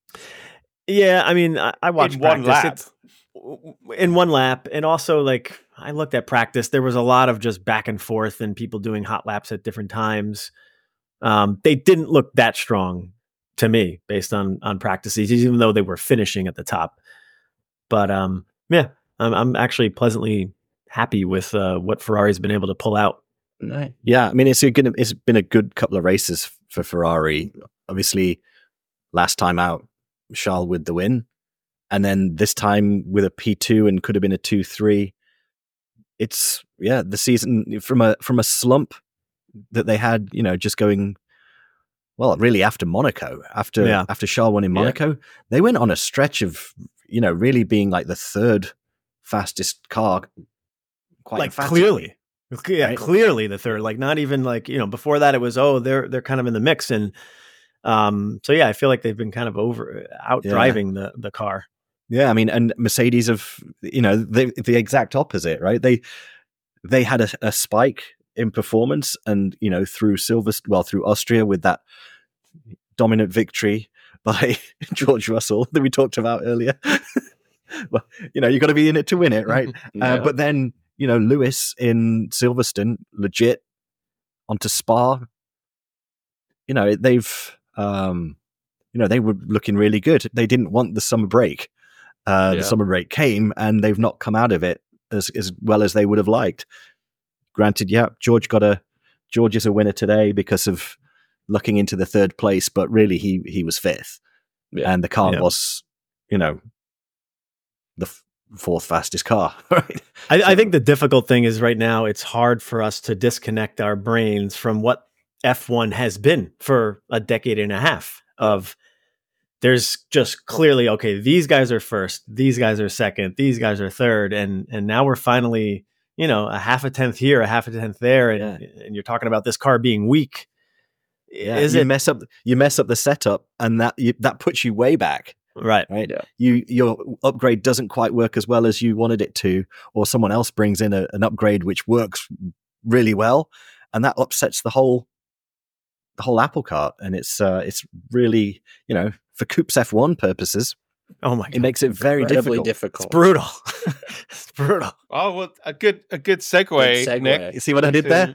Yeah, I mean, I watched practice in one lap, and also like I looked at practice. There was a lot of just back and forth and people doing hot laps at different times. They didn't look that strong to me based on practices, even though they were finishing at the top. But I'm actually pleasantly happy with what Ferrari's been able to pull out. Nice. Yeah, I mean, it's been a good couple of races for Ferrari. Obviously, last time out, Charles with the win, and then this time with a P2 and could have been a 2-3. It's the season from a slump that they had, just going well, really after Monaco, after Charles won in Monaco, they went on a stretch of really being like the 3rd fastest car, quite like clearly. Yeah, right? Clearly the 3rd. Like not even like before that it was they're kind of in the mix, and I feel like they've been kind of out driving the car. Yeah, I mean, and Mercedes have the exact opposite, right? They had a spike in performance, and through Austria with that dominant victory by George Russell that we talked about earlier. Well, you got to be in it to win it, right? But then Lewis in Silverstone, legit onto Spa. They've they were looking really good. They didn't want the summer break. The summer break came, and they've not come out of it as well as they would have liked. Granted, George is a winner today because of looking into the 3rd place, but really he was 5th, and the car was the 4th fastest car. Right? I think the difficult thing is right now it's hard for us to disconnect our brains from what F1 has been for a decade and a half of there's just clearly, okay, these guys are 1st, these guys are 2nd, these guys are 3rd. And now we're finally, a half a tenth here, a half a tenth there. And you're talking about this car being weak. Yeah. You mess up the setup, and that puts you way back. Right. Yeah. Your upgrade doesn't quite work as well as you wanted it to, or someone else brings in an upgrade which works really well, and that upsets the whole apple cart. And it's really, for Coops F1 purposes, oh my God, it makes it very difficult. It's brutal. It's brutal. Oh, well, a good segue, Nick. You see what I did there?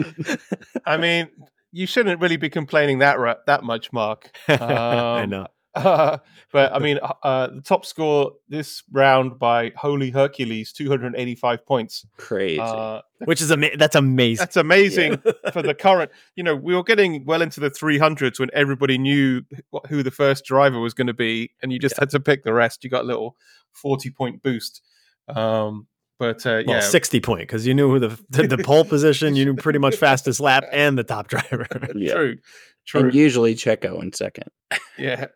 I mean, you shouldn't really be complaining that much, Mark. I know. But I mean, the top score this round by Holy Hercules, 285 points. Crazy. Which is that's amazing. That's amazing for the current. We were getting well into the 300s when everybody knew who the first driver was going to be, and you just had to pick the rest. You got a little 40-point boost. But 60 point, because you knew who the pole position, you knew pretty much fastest lap and the top driver. True. And usually Checo in second. Yeah.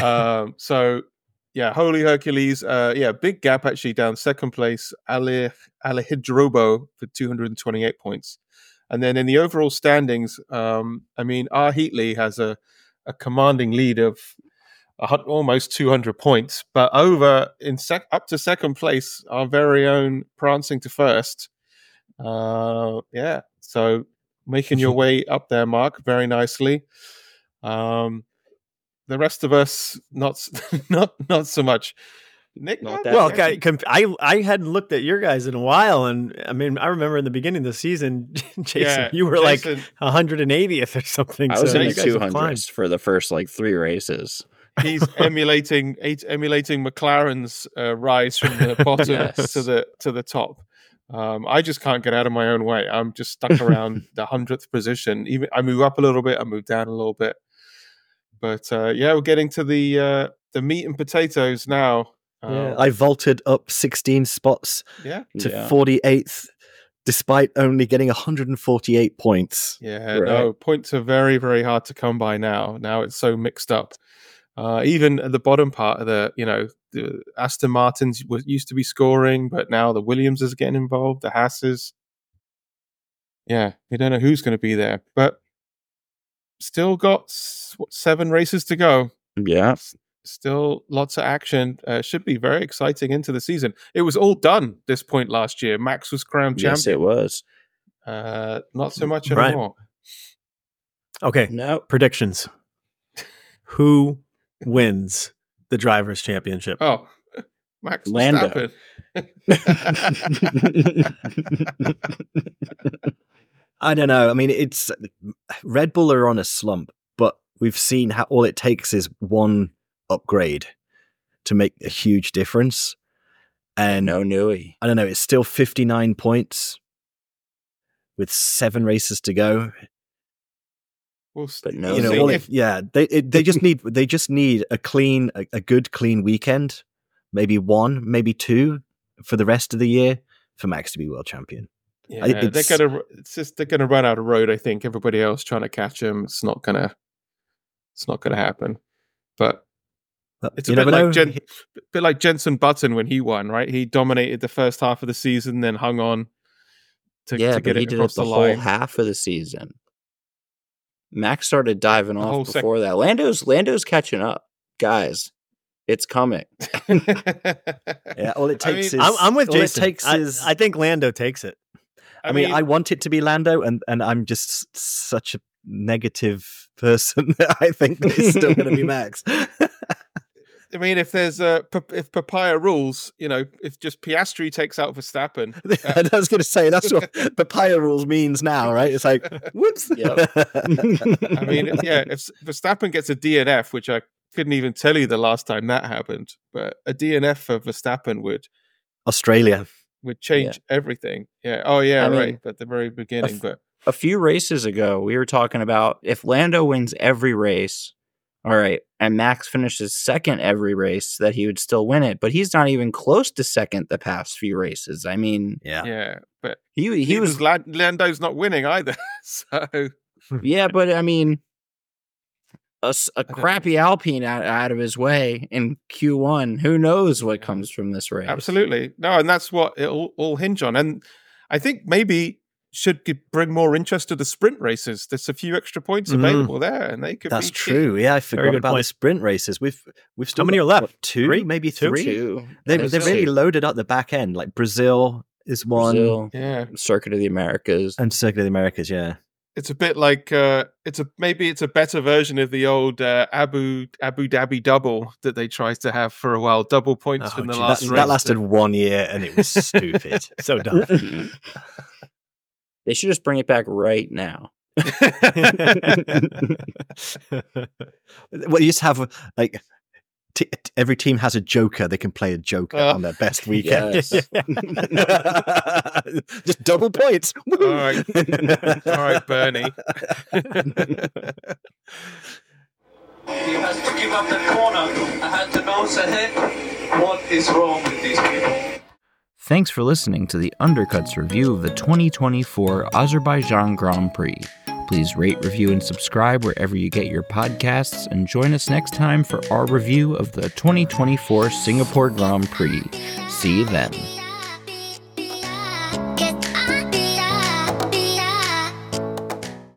Holy Hercules. Big gap actually down second place. Alejandro for 228 points. And then in the overall standings, our Heatley has a commanding lead of almost 200 points, but up to second place, our very own prancing to first. So making your way up there, Mark, very nicely. The rest of us, not so much. Nick, I hadn't looked at your guys in a while, and I mean, I remember in the beginning of the season, Jason, you were like 180th or something. I was in the 200s for the first 3 races. He's emulating McLaren's rise from the bottom to the top. I just can't get out of my own way. I'm just stuck around the 100th position. Even I move up a little bit, I move down a little bit. But we're getting to the meat and potatoes now. I vaulted up 16 spots to 48th, despite only getting 148 points. Yeah, right. No, points are very, very hard to come by now. Now it's so mixed up. Even at the bottom part of the Aston Martins used to be scoring, but now the Williams is getting involved, the Hasses. Yeah, we don't know who's going to be there, but still got 7 races to go. Yeah. Still lots of action. Should be very exciting into the season. It was all done this point last year. Max was crowned champion. Yes, it was. Not so much anymore. Okay. No. Predictions. Who wins the Drivers' Championship? Oh, Max Lando. I don't know. I mean, it's Red Bull are on a slump, but we've seen how all it takes is one upgrade to make a huge difference. And no Newey. I don't know. It's still 59 points with 7 races to go. But no, they just need a good clean weekend, maybe 1, maybe 2 for the rest of the year for Max to be world champion. Yeah, they're gonna run out of road. I think everybody else trying to catch him. It's not gonna happen. But it's a bit like Jenson Button when he won, right? He dominated the first half of the season, then hung on to get it across the line. Whole half of the season. Max started diving off before that. Lando's catching up, guys. It's coming. Yeah, all it takes is. I'm with Jason. I think Lando takes it. I mean, I want it to be Lando, and I'm just such a negative person that I think it's still going to be Max. I mean, if there's if Papaya rules, if just Piastri takes out Verstappen. I was going to say that's what Papaya rules means now, right? It's like, whoops. Yep. I mean, if Verstappen gets a DNF, which I couldn't even tell you the last time that happened, but a DNF for Verstappen would change everything. Yeah. Oh, yeah, right. At the very beginning. But a few races ago, we were talking about if Lando wins every race, all right, and Max finishes second every race, that he would still win it. But he's not even close to second the past few races. I mean, yeah, but he was Lando's not winning either. So yeah, but I mean, a crappy Alpine out of his way in Q1. Who knows what comes from this race? Absolutely. No, and that's what it'll all hinge on. And I think maybe should bring more interest to the sprint races. There's a few extra points available there, and they could. That's true. Yeah, I forgot about the sprint races. We've still how many are left? 2, 3? Maybe 3. 2. They've really loaded up the back end. Like Brazil is one. Circuit of the Americas, Yeah. It's a bit like maybe it's a better version of the old Abu Dhabi double that they tried to have for a while. Double points from the last race. That lasted 1 year, and it was stupid. So dumb. They should just bring it back right now. Well, you just have every team has a joker. They can play a joker on their best weekend. Yes. Just double points. All right, Bernie. He has to give up the corner. I had to nose ahead. What is wrong with these people? Thanks for listening to the Undercuts review of the 2024 Azerbaijan Grand Prix. Please rate, review, and subscribe wherever you get your podcasts, and join us next time for our review of the 2024 Singapore Grand Prix. See you then.